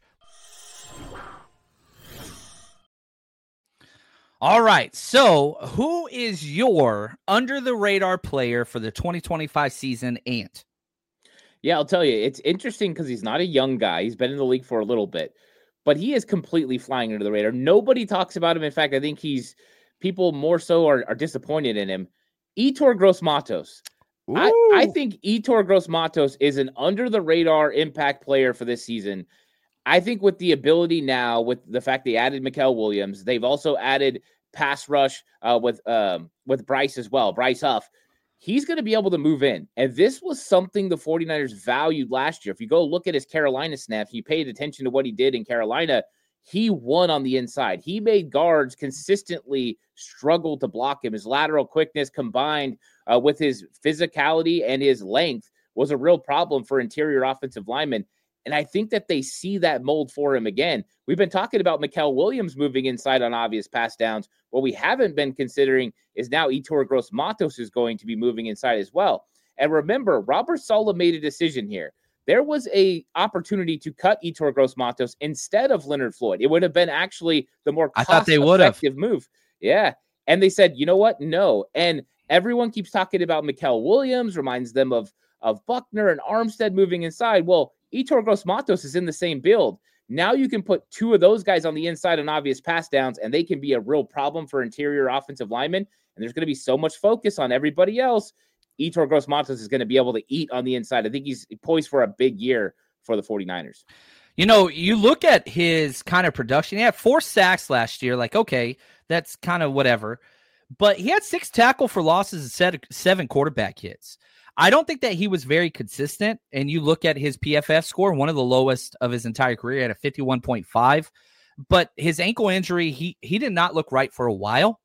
All right, so who is your under-the-radar player for the twenty twenty-five season, Ant? Yeah, I'll tell you, it's interesting because he's not a young guy. He's been in the league for a little bit, but he is completely flying under the radar. Nobody talks about him. In fact, I think he's people more so are, are disappointed in him. Yetur Gross-Matos. I, I think Yetur Gross-Matos is an under-the-radar impact player for this season. I think with the ability now, with the fact they added Mikael Williams, they've also added pass rush uh, with um, with Bryce as well, Bryce Huff. He's going to be able to move in. And this was something the 49ers valued last year. If you go look at his Carolina snaps, you paid attention to what he did in Carolina, he won on the inside. He made guards consistently struggle to block him. His lateral quickness combined uh, with his physicality and his length was a real problem for interior offensive linemen. And I think that they see that mold for him again. We've been talking about Mikael Williams moving inside on obvious pass downs. What we haven't been considering is now Yetur Gross-Matos is going to be moving inside as well. And remember, Robert Saleh made a decision here. There was a opportunity to cut Yetur Gross-Matos instead of Leonard Floyd. It would have been actually the more I thought they would have. move. Yeah. And they said, you know what? No. And everyone keeps talking about Mikael Williams, reminds them of, of Buckner and Armstead moving inside. Well, Yetur Gross-Matos is in the same build. Now you can put two of those guys on the inside on obvious pass downs, and they can be a real problem for interior offensive linemen. And there's going to be so much focus on everybody else. Yetur Gross-Matos is going to be able to eat on the inside. I think he's poised for a big year for the 49ers. You know, you look at his kind of production. He had four sacks last year. Like, okay, that's kind of whatever. But he had six tackle for losses and seven quarterback hits. I don't think that he was very consistent. And you look at his P F F score, one of the lowest of his entire career at a fifty-one point five. But his ankle injury, he he did not look right for a while.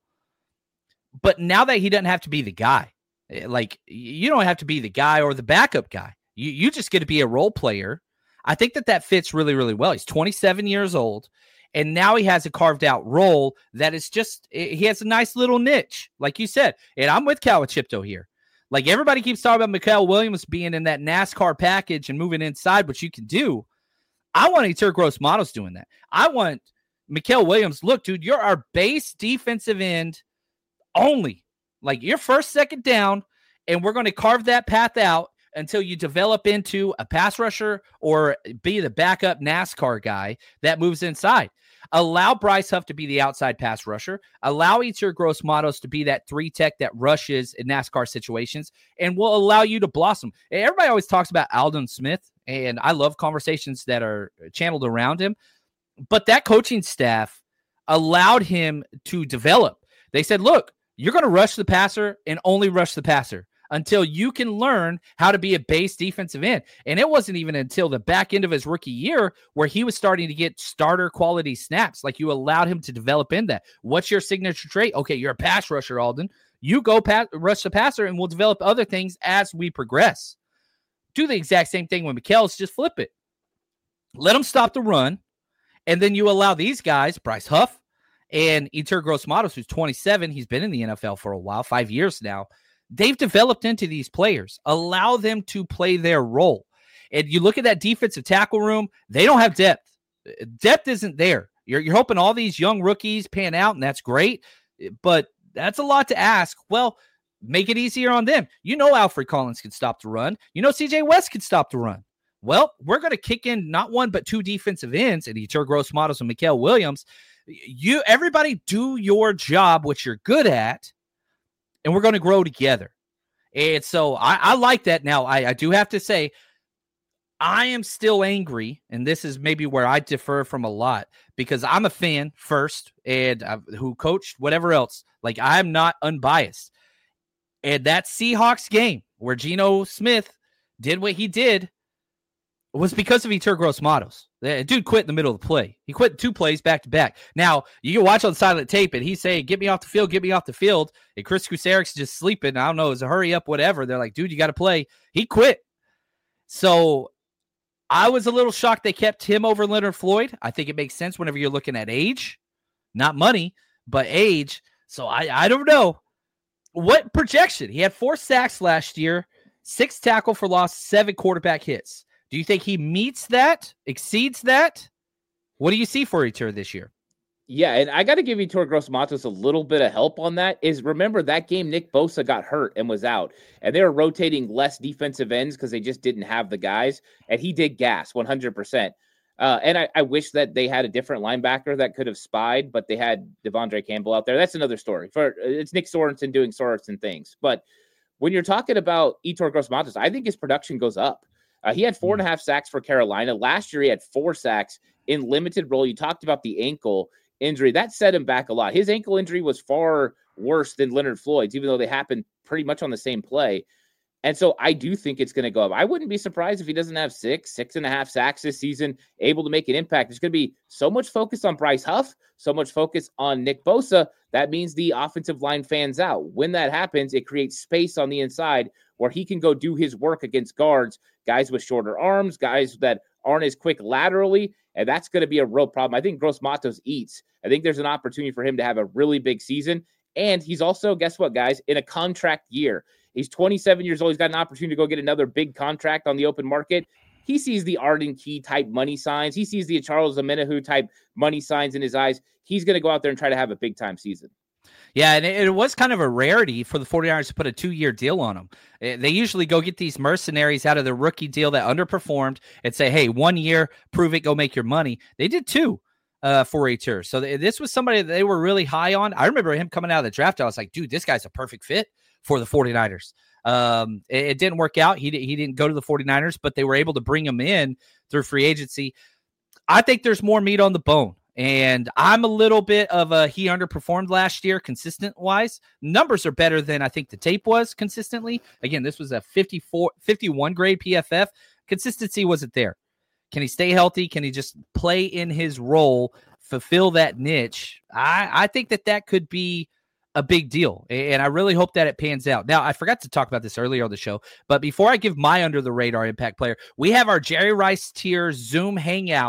But now that he doesn't have to be the guy, like you don't have to be the guy or the backup guy. You, you just get to be a role player. I think that that fits really, really well. He's twenty-seven years old. And now he has a carved out role that is just, he has a nice little niche, like you said. And I'm with Cal Chipto here. Like everybody keeps talking about Mikael Williams being in that NASCAR package and moving inside, which you can do. I want Yetur Gross-Matos doing that. I want Mikael Williams. Look, dude, you're our base defensive end only. Like your first, second down, and we're going to carve that path out. until you develop into a pass rusher or be the backup NASCAR guy that moves inside. Allow Bryce Huff to be the outside pass rusher. Allow Yetur Gross-Matos to be that three tech that rushes in NASCAR situations and will allow you to blossom. Everybody always talks about Aldon Smith, and I love conversations that are channeled around him, but that coaching staff allowed him to develop. They said, look, you're going to rush the passer and only rush the passer until you can learn how to be a base defensive end. And it wasn't even until the back end of his rookie year where he was starting to get starter quality snaps. Like, you allowed him to develop in that. What's your signature trait? Okay, you're a pass rusher, Aldon. You go pass, rush the passer, and we'll develop other things as we progress. Do the exact same thing with Mikel's, just flip it. Let him stop the run, and then you allow these guys, Bryce Huff and Yetur Gross-Matos, who's twenty-seven, he's been in the N F L for a while, five years now. They've developed into these players. Allow them to play their role. And you look at that defensive tackle room, they don't have depth. Depth isn't there. You're, you're hoping all these young rookies pan out, and that's great, but that's a lot to ask. Well, make it easier on them. You know Alfred Collins can stop the run. You know C J West can stop the run. Well, we're going to kick in not one but two defensive ends, and Yetur Gross-Matos and Mykel Williams. You, everybody do your job, which you're good at, and we're going to grow together. And so I, I like that. Now, I, I do have to say, I am still angry, and this is maybe where I differ from a lot, because I'm a fan first, and I've, who coached whatever else. Like, I'm not unbiased. And that Seahawks game where Geno Smith did what he did was because of Yetur Gross-Matos. The dude quit in the middle of the play. He quit two plays back to back. Now, you can watch on silent tape, and he's saying, get me off the field, get me off the field. And Chris Kusarek's just sleeping. I don't know, it's a hurry up, whatever. They're like, dude, you got to play. He quit. So I was a little shocked they kept him over Leonard Floyd. I think it makes sense whenever you're looking at age, not money, but age. So I, I don't know. What projection? He had four sacks last year, six tackle for loss, seven quarterback hits. Do you think he meets that, exceeds that? What do you see for Yetur this year? Yeah, and I got to give Yetur Gross-Matos a little bit of help on that. Is remember that game Nick Bosa got hurt and was out, and they were rotating less defensive ends because they just didn't have the guys, and he did gas one hundred percent. Uh, and I, I wish that they had a different linebacker that could have spied, but they had Devondre Campbell out there. That's another story. For it's Nick Sorensen doing Sorensen things. But when you're talking about Yetur Gross-Matos, I think his production goes up. Uh, he had four and a half sacks for Carolina. Last year, he had four sacks in limited role. You talked about the ankle injury. That set him back a lot. His ankle injury was far worse than Leonard Floyd's, even though they happened pretty much on the same play. And so I do think it's going to go up. I wouldn't be surprised if he doesn't have six, six and a half sacks this season, able to make an impact. There's going to be so much focus on Bryce Huff, so much focus on Nick Bosa. That means the offensive line fans out. When that happens, it creates space on the inside where he can go do his work against guards, guys with shorter arms, guys that aren't as quick laterally, and that's going to be a real problem. I think Gross-Matos eats. I think there's an opportunity for him to have a really big season, and he's also, guess what, guys, in a contract year. He's twenty-seven years old. He's got an opportunity to go get another big contract on the open market. He sees the Arden Key type money signs. He sees the Charles Omenihu type money signs in his eyes. He's going to go out there and try to have a big time season. Yeah, and it, it was kind of a rarity for the 49ers to put a two-year deal on him. They usually go get these mercenaries out of the rookie deal that underperformed and say, hey, one year, prove it, go make your money. They did two uh, for Yetur. So th- this was somebody that they were really high on. I remember him coming out of the draft. I was like, dude, this guy's a perfect fit for the 49ers. Um, it, it didn't work out. He, d- he didn't go to the 49ers, but they were able to bring him in through free agency. I think there's more meat on the bone. And I'm a little bit of a he underperformed last year consistent wise. Numbers are better than I think the tape was consistently. Again, this was a fifty-four, fifty-one grade P F F. Consistency wasn't there. Can he stay healthy? Can he just play in his role, fulfill that niche? I, I think that that could be a big deal. And I really hope that it pans out. Now, I forgot to talk about this earlier on the show, but before I give my under the radar impact player, we have our Jerry Rice Tier Zoom hangout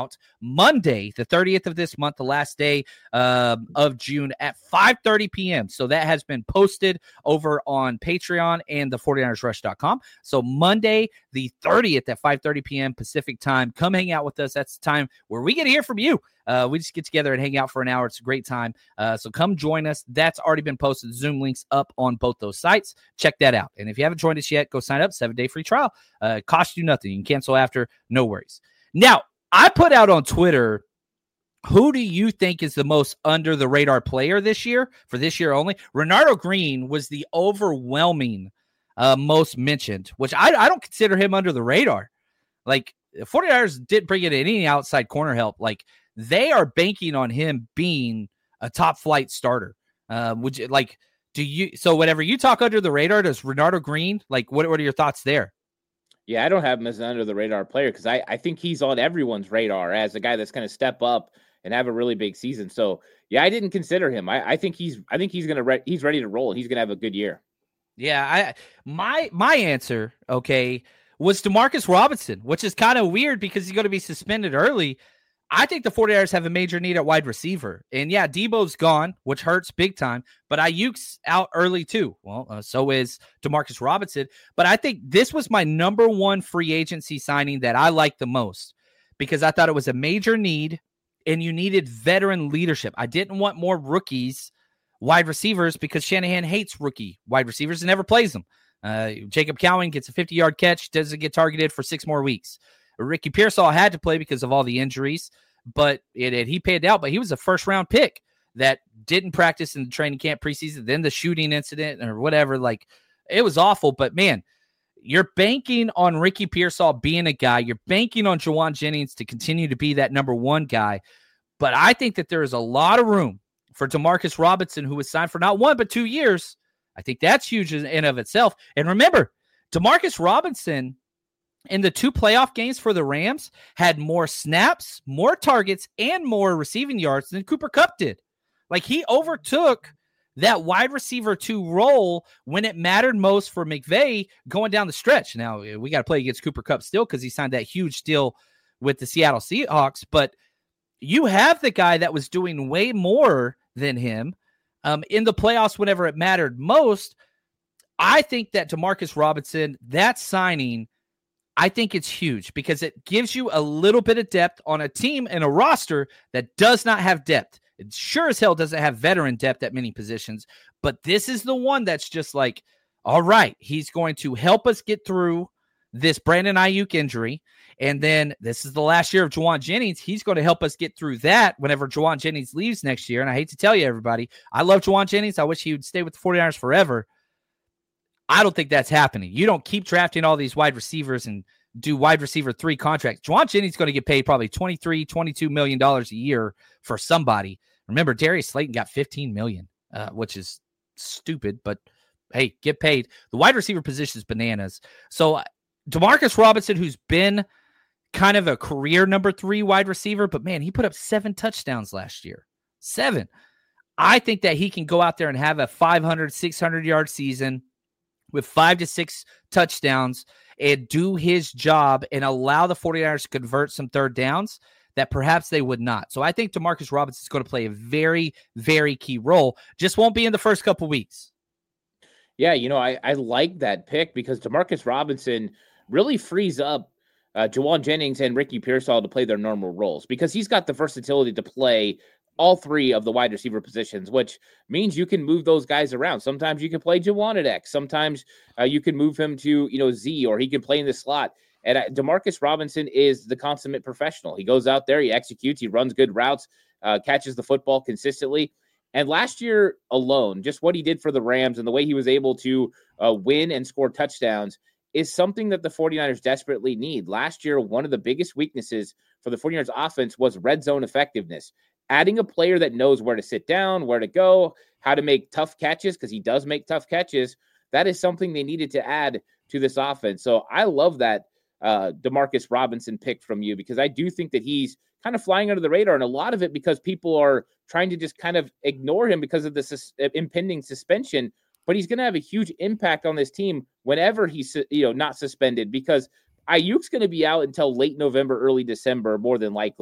Monday, the thirtieth of this month, the last day um, of June at five thirty p.m. So that has been posted over on Patreon and the forty niners rush dot com. So Monday, the thirtieth at five thirty p.m. Pacific time. Come hang out with us. That's the time where we get to hear from you. Uh, we just get together and hang out for an hour. It's a great time. Uh, so come join us. That's already been posted. Zoom links up on both those sites. Check that out. And if you haven't joined us yet, go sign up. Seven-day free trial. Uh, it costs you nothing. You can cancel after. No worries. Now, I put out on Twitter, who do you think is the most under-the-radar player this year, for this year only? Renardo Green was the overwhelming uh, most mentioned, which I, I don't consider him under the radar. Like, the forty niners didn't bring in any outside corner help. Like, they are banking on him being a top flight starter. Uh, would you like, do you, so whenever you talk under the radar, does Renardo Green, like, what, what are your thoughts there? Yeah, I don't have him as an under the radar player because I, I think he's on everyone's radar as a guy that's going to step up and have a really big season. So yeah, I didn't consider him. I, I think he's, I think he's going to, re- he's ready to roll. He's going to have a good year. Yeah. I, my, my answer, okay, was DeMarcus Robinson, which is kind of weird because he's going to be suspended early. I think the forty niners have a major need at wide receiver. And yeah, Debo's gone, which hurts big time, but Ayuk's out early too. Well, uh, so is DeMarcus Robinson. But I think this was my number one free agency signing that I liked the most because I thought it was a major need and you needed veteran leadership. I didn't want more rookies, wide receivers, because Shanahan hates rookie wide receivers and never plays them. Uh, Jacob Cowan gets a fifty-yard catch, doesn't get targeted for six more weeks. Ricky Pearsall had to play because of all the injuries, but it, it he paid out. But he was a first round pick that didn't practice in the training camp preseason. Then the shooting incident or whatever, like it was awful. But man, you're banking on Ricky Pearsall being a guy. You're banking on Jauan Jennings to continue to be that number one guy. But I think that there is a lot of room for DeMarcus Robinson, who was signed for not one but two years. I think that's huge in and of itself. And remember, DeMarcus Robinson, in the two playoff games for the Rams, had more snaps, more targets, and more receiving yards than Cooper Kupp did. Like, he overtook that wide receiver two role when it mattered most for McVay going down the stretch. Now, we got to play against Cooper Kupp still because he signed that huge deal with the Seattle Seahawks, but you have the guy that was doing way more than him um, in the playoffs whenever it mattered most. I think that DeMarcus Robinson, that signing, I think it's huge because it gives you a little bit of depth on a team and a roster that does not have depth. It sure as hell doesn't have veteran depth at many positions, but this is the one that's just like, all right, he's going to help us get through this Brandon Ayuk injury. And then this is the last year of Jauan Jennings. He's going to help us get through that whenever Jauan Jennings leaves next year. And I hate to tell you, everybody, I love Jauan Jennings. I wish he would stay with the forty niners forever. I don't think that's happening. You don't keep drafting all these wide receivers and do wide receiver three contracts. Jauan Jennings is going to get paid probably twenty-three, twenty-two million dollars a year for somebody. Remember, Darius Slayton got fifteen million dollars, uh, which is stupid, but hey, get paid. The wide receiver position is bananas. So uh, DeMarcus Robinson, who's been kind of a career number three wide receiver, but man, he put up seven touchdowns last year. Seven. I think that he can go out there and have a five hundred, six hundred yard season with five to six touchdowns and do his job and allow the forty niners to convert some third downs that perhaps they would not. So I think DeMarcus Robinson is going to play a very, very key role. Just won't be in the first couple weeks. Yeah, you know, I, I like that pick because DeMarcus Robinson really frees up uh, Jauan Jennings and Ricky Pearsall to play their normal roles because he's got the versatility to play all three of the wide receiver positions, which means you can move those guys around. Sometimes you can play Jauan at X. Sometimes uh, you can move him to, you know, Z, or he can play in the slot. And uh, DeMarcus Robinson is the consummate professional. He goes out there, he executes, he runs good routes, uh, catches the football consistently. And last year alone, just what he did for the Rams and the way he was able to uh, win and score touchdowns is something that the forty niners desperately need. Last year, one of the biggest weaknesses for the forty niners offense was red zone effectiveness. Adding a player that knows where to sit down, where to go, how to make tough catches, because he does make tough catches, that is something they needed to add to this offense. So I love that uh, DeMarcus Robinson pick from you because I do think that he's kind of flying under the radar, and a lot of it because people are trying to just kind of ignore him because of the sus- impending suspension, but he's going to have a huge impact on this team whenever he's, you know, not suspended because Ayuk's going to be out until late November, early December, more than likely.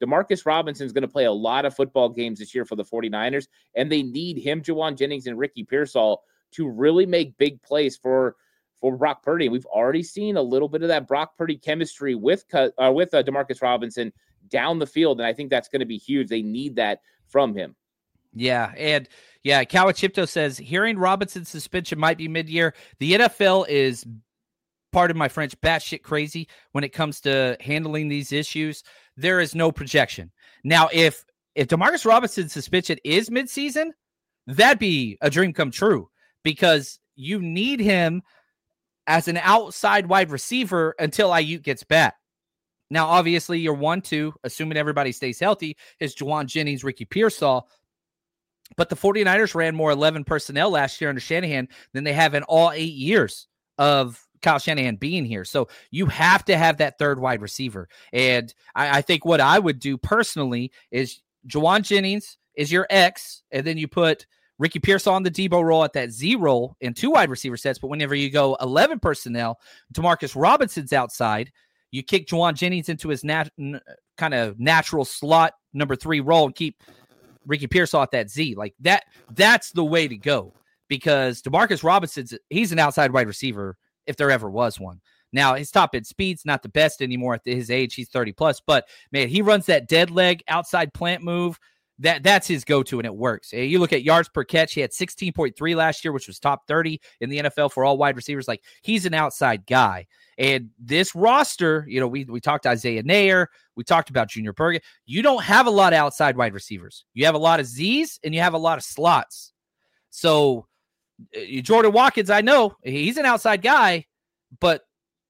DeMarcus Robinson's going to play a lot of football games this year for the 49ers, and they need him, Jauan Jennings, and Ricky Pearsall to really make big plays for, for Brock Purdy. We've already seen a little bit of that Brock Purdy chemistry with, uh, with uh, DeMarcus Robinson down the field, and I think that's going to be huge. They need that from him. Yeah, and yeah, Kawachipto says, hearing Robinson's suspension might be mid-year. The N F L is, pardon my French, batshit crazy when it comes to handling these issues. There is no projection. Now, if if DeMarcus Robinson's suspension is midseason, that'd be a dream come true because you need him as an outside wide receiver until Ayuk gets back. Now, obviously, your one two, assuming everybody stays healthy, is Jauan Jennings, Ricky Pearsall. But the 49ers ran more eleven personnel last year under Shanahan than they have in all eight years of Kyle Shanahan being here. So you have to have that third wide receiver. And I, I think what I would do personally is Jauan Jennings is your X, and then you put Ricky Pearsall on the Debo role at that Z role in two wide receiver sets. But whenever you go eleven personnel, DeMarcus Robinson's outside. You kick Jauan Jennings into his nat- n- kind of natural slot number three role and keep Ricky Pearsall at that Z. Like that, that's the way to go because DeMarcus Robinson's, he's an outside wide receiver if there ever was one. Now, his top end speed's not the best anymore at his age. He's thirty plus, but man, he runs that dead leg outside plant move. That That's his go-to, and it works. You look at yards per catch. He had sixteen point three last year, which was top thirty in the N F L for all wide receivers. Like, he's an outside guy. And this roster, you know, we we talked Isaiah Nair. We talked about Junior Bergen. You don't have a lot of outside wide receivers. You have a lot of Z's, and you have a lot of slots. So, uh, Jordan Watkins, I know, he's an outside guy, but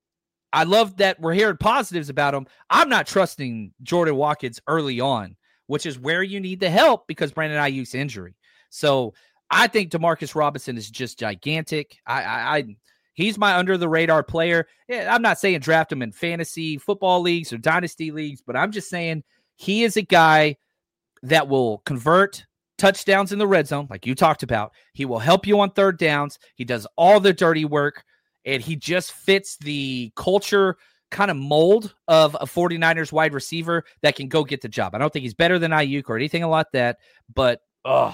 I love that we're hearing positives about him. I'm not trusting Jordan Watkins early on, which is where you need the help because Brandon Ayuk's injury. So I think DeMarcus Robinson is just gigantic. I, I, I he's my under the radar player. Yeah, I'm not saying draft him in fantasy football leagues or dynasty leagues, but I'm just saying he is a guy that will convert touchdowns in the red zone, like you talked about. He will help you on third downs. He does all the dirty work, and he just fits the culture kind of mold of a 49ers wide receiver that can go get the job. I don't think he's better than Ayuk or anything like that, but uh,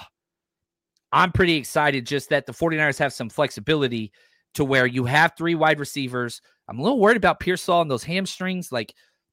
I'm pretty excited just that the 49ers have some flexibility to where you have three wide receivers. I'm a little worried about Pearsall and those hamstrings. Like,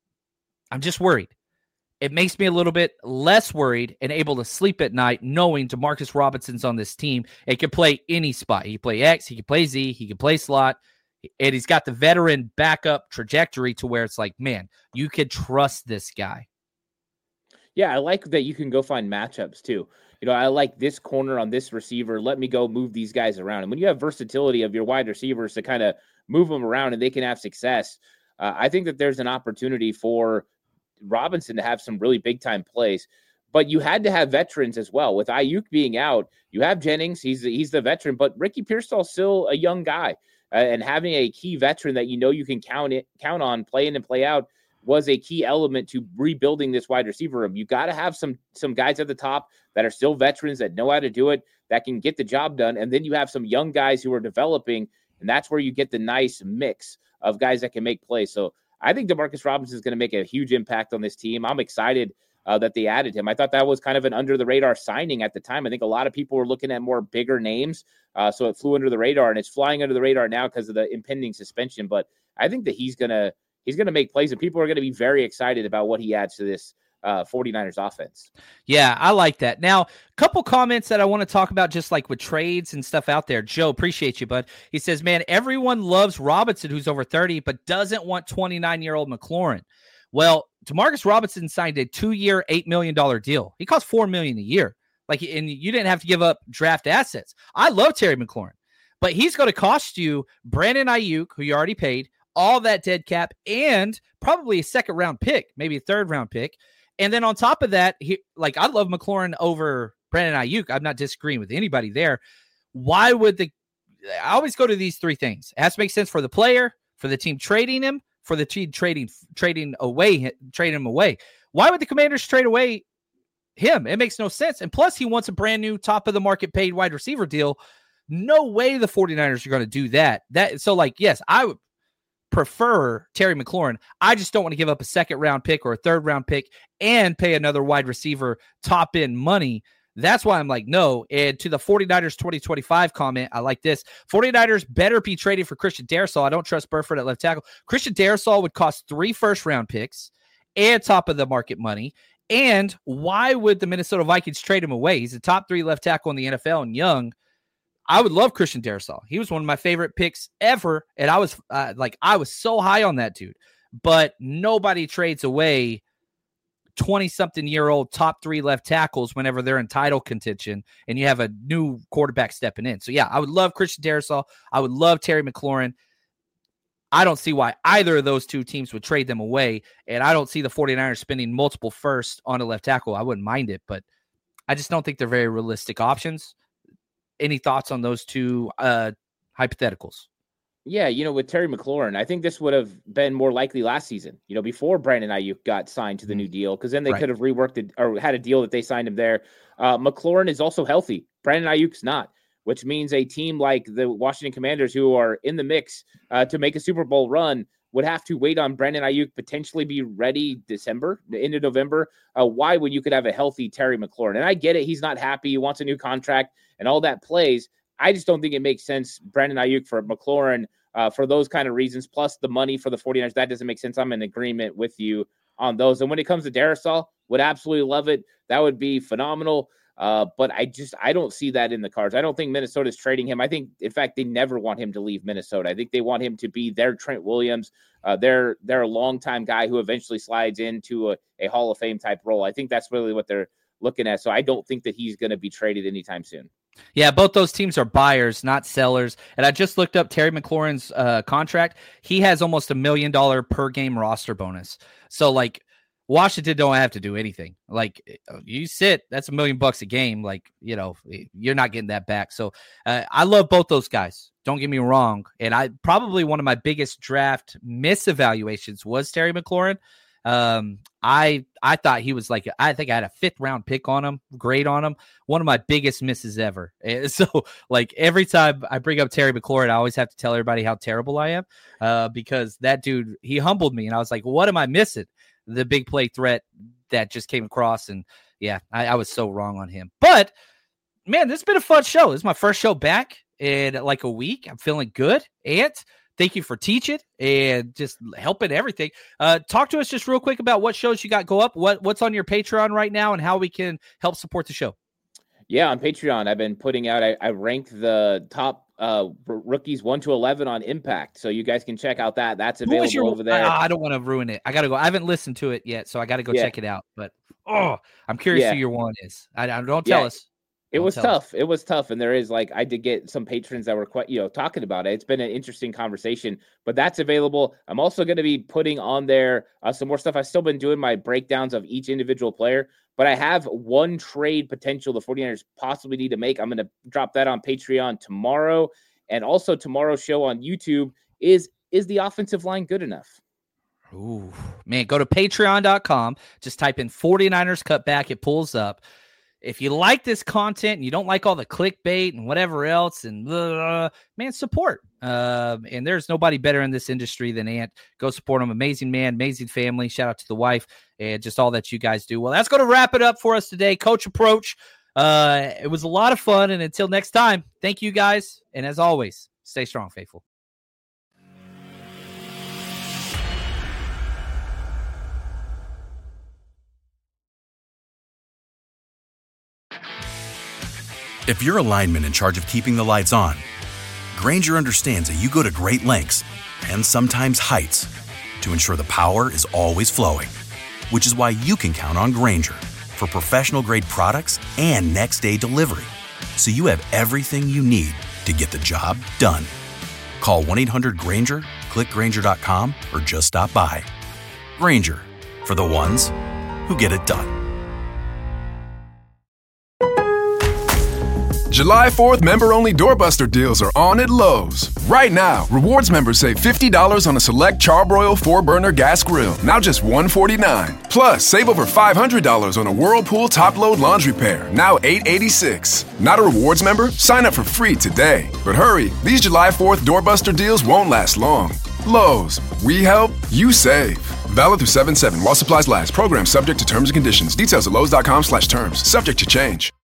I'm just worried. It makes me a little bit less worried and able to sleep at night knowing DeMarcus Robinson's on this team. It can play any spot. He can play X, he can play Z, he can play slot. And he's got the veteran backup trajectory to where it's like, man, you could trust this guy. Yeah, I like that you can go find matchups too. You know, I like this corner on this receiver. Let me go move these guys around. And when you have versatility of your wide receivers to kind of move them around and they can have success, uh, I think that there's an opportunity for Robinson to have some really big time plays. But you had to have veterans as well. With Ayuk being out, you have Jennings. He's he's the veteran, but Ricky Pearsall's still a young guy. Uh, and having a key veteran that you know you can count it, count on play in and play out was a key element to rebuilding this wide receiver room. You got to have some some guys at the top that are still veterans that know how to do it, that can get the job done. And then you have some young guys who are developing, and that's where you get the nice mix of guys that can make plays. So I think DeMarcus Robinson is going to make a huge impact on this team. I'm excited uh, that they added him. I thought that was kind of an under-the-radar signing at the time. I think a lot of people were looking at more bigger names, uh, so it flew under the radar, and it's flying under the radar now because of the impending suspension. But I think that he's going to he's going to make plays, and people are going to be very excited about what he adds to this uh, 49ers offense. Yeah, I like that. Now, a couple comments that I want to talk about just like with trades and stuff out there. Joe, appreciate you, bud. He says, man, everyone loves Robinson, who's over thirty, but doesn't want twenty-nine-year-old McLaurin. Well, DeMarcus Robinson signed a two-year, eight million dollars deal. He costs four million dollars a year. Like, and you didn't have to give up draft assets. I love Terry McLaurin, but he's going to cost you Brandon Ayuk, who you already paid, all that dead cap, and probably a second-round pick, maybe a third-round pick. And then on top of that, he, like, I love McLaurin over Brandon Ayuk. I'm not disagreeing with anybody there. Why would the – I always go to these three things. It has to make sense for the player, for the team trading him, for the team trading trading away, trading him away. Why would the Commanders trade away him? It makes no sense. And plus, he wants a brand new top-of-the-market paid wide receiver deal. No way the 49ers are going to do that. That So, like, yes, I would – prefer Terry McLaurin. I just don't want to give up a second round pick or a third round pick and pay another wide receiver top end money. That's why I'm like, no. And to the 49ers twenty twenty-five comment, I like this. 49ers better be traded for Christian Darrisaw. I don't trust Burford at left tackle. Christian Darrisaw would cost three first round picks and top of the market money. And why would the Minnesota Vikings trade him away? He's a top three left tackle in the N F L and young. I would love Christian Darrisaw. He was one of my favorite picks ever. And I was uh, like, I was so high on that dude, but nobody trades away twenty something year old top three left tackles whenever they're in title contention and you have a new quarterback stepping in. So yeah, I would love Christian Darrisaw. I would love Terry McLaurin. I don't see why either of those two teams would trade them away. And I don't see the 49ers spending multiple firsts on a left tackle. I wouldn't mind it, but I just don't think they're very realistic options. Any thoughts on those two uh, hypotheticals? Yeah, you know, with Terry McLaurin, I think this would have been more likely last season, you know, before Brandon Ayuk got signed to the new deal, because then they right. could have reworked it or had a deal that they signed him there. Uh, McLaurin is also healthy. Brandon Ayuk's not, which means a team like the Washington Commanders, who are in the mix uh, to make a Super Bowl run, would have to wait on Brandon Ayuk, potentially be ready December, into November. Uh, why when you could have a healthy Terry McLaurin? And I get it. He's not happy. He wants a new contract and all that plays. I just don't think it makes sense, Brandon Ayuk for McLaurin, uh, for those kind of reasons, plus the money for the 49ers. That doesn't make sense. I'm in agreement with you on those. And when it comes to Darrisaw, would absolutely love it. That would be phenomenal. Uh, but I just, I don't see that in the cards. I don't think Minnesota's trading him. I think, in fact, they never want him to leave Minnesota. I think they want him to be their Trent Williams. Uh, they're, they're a longtime guy who eventually slides into a, a Hall of Fame type role. I think that's really what they're looking at. So I don't think that he's going to be traded anytime soon. Yeah, both those teams are buyers, not sellers. And I just looked up Terry McLaurin's uh, contract. He has almost a million dollar per game roster bonus. So like, Washington don't have to do anything. Like, you sit, that's a million bucks a game. Like, you know, you're not getting that back. So uh, I love both those guys. Don't get me wrong. And I probably one of my biggest draft misevaluations was Terry McLaurin. Um, I I thought he was like, I think I had a fifth round pick on him, grade on him. One of my biggest misses ever. And so like every time I bring up Terry McLaurin, I always have to tell everybody how terrible I am uh, because that dude, he humbled me. And I was like, what am I missing? The big play threat that just came across. And yeah, I, I was so wrong on him. But man, this has been a fun show. This is my first show back in like a week. I'm feeling good. Ant, thank you for teaching and just helping everything. Uh, talk to us just real quick about what shows you got go up, what what's on your Patreon right now, and how we can help support the show. Yeah, on Patreon, I've been putting out, I, I ranked the top uh, rookies one to eleven on Impact. So you guys can check out that. That's available your, over there. I, I don't want to ruin it. I got to go. I haven't listened to it yet, so I got to go yeah. check it out. But, oh, I'm curious yeah. who your one is. I, I Don't tell yeah. us. It was tough. Us. It was tough. And there is like, I did get some patrons that were quite, you know, talking about it. It's been an interesting conversation, but that's available. I'm also going to be putting on there uh, some more stuff. I've still been doing my breakdowns of each individual player, but I have one trade potential the 49ers possibly need to make. I'm going to drop that on Patreon tomorrow. And also tomorrow's show on YouTube is, is the offensive line good enough? Ooh, man, go to patreon dot com. Just type in 49ers Cutback. It pulls up. If you like this content and you don't like all the clickbait and whatever else, and blah, blah, blah, man, support. Um, and there's nobody better in this industry than Ant. Go support him. Amazing man, amazing family. Shout out to the wife and just all that you guys do. Well, that's going to wrap it up for us today. Coach Approach. Uh, it was a lot of fun. And until next time, thank you guys. And as always, stay strong, faithful. If you're a lineman in charge of keeping the lights on, Grainger understands that you go to great lengths and sometimes heights to ensure the power is always flowing, which is why you can count on Grainger for professional-grade products and next-day delivery, so you have everything you need to get the job done. Call one eight hundred Grainger, click Grainger dot com, or just stop by. Grainger, for the ones who get it done. July fourth member-only doorbuster deals are on at Lowe's. Right now, rewards members save fifty dollars on a select Charbroil four-burner gas grill, now just one hundred forty-nine dollars. Plus, save over five hundred dollars on a Whirlpool top-load laundry pair, now eight hundred eighty-six dollars. Not a rewards member? Sign up for free today. But hurry, these July fourth doorbuster deals won't last long. Lowe's, we help, you save. Valid through seven seven while supplies last. Program subject to terms and conditions. Details at lowes.com slash terms. Subject to change.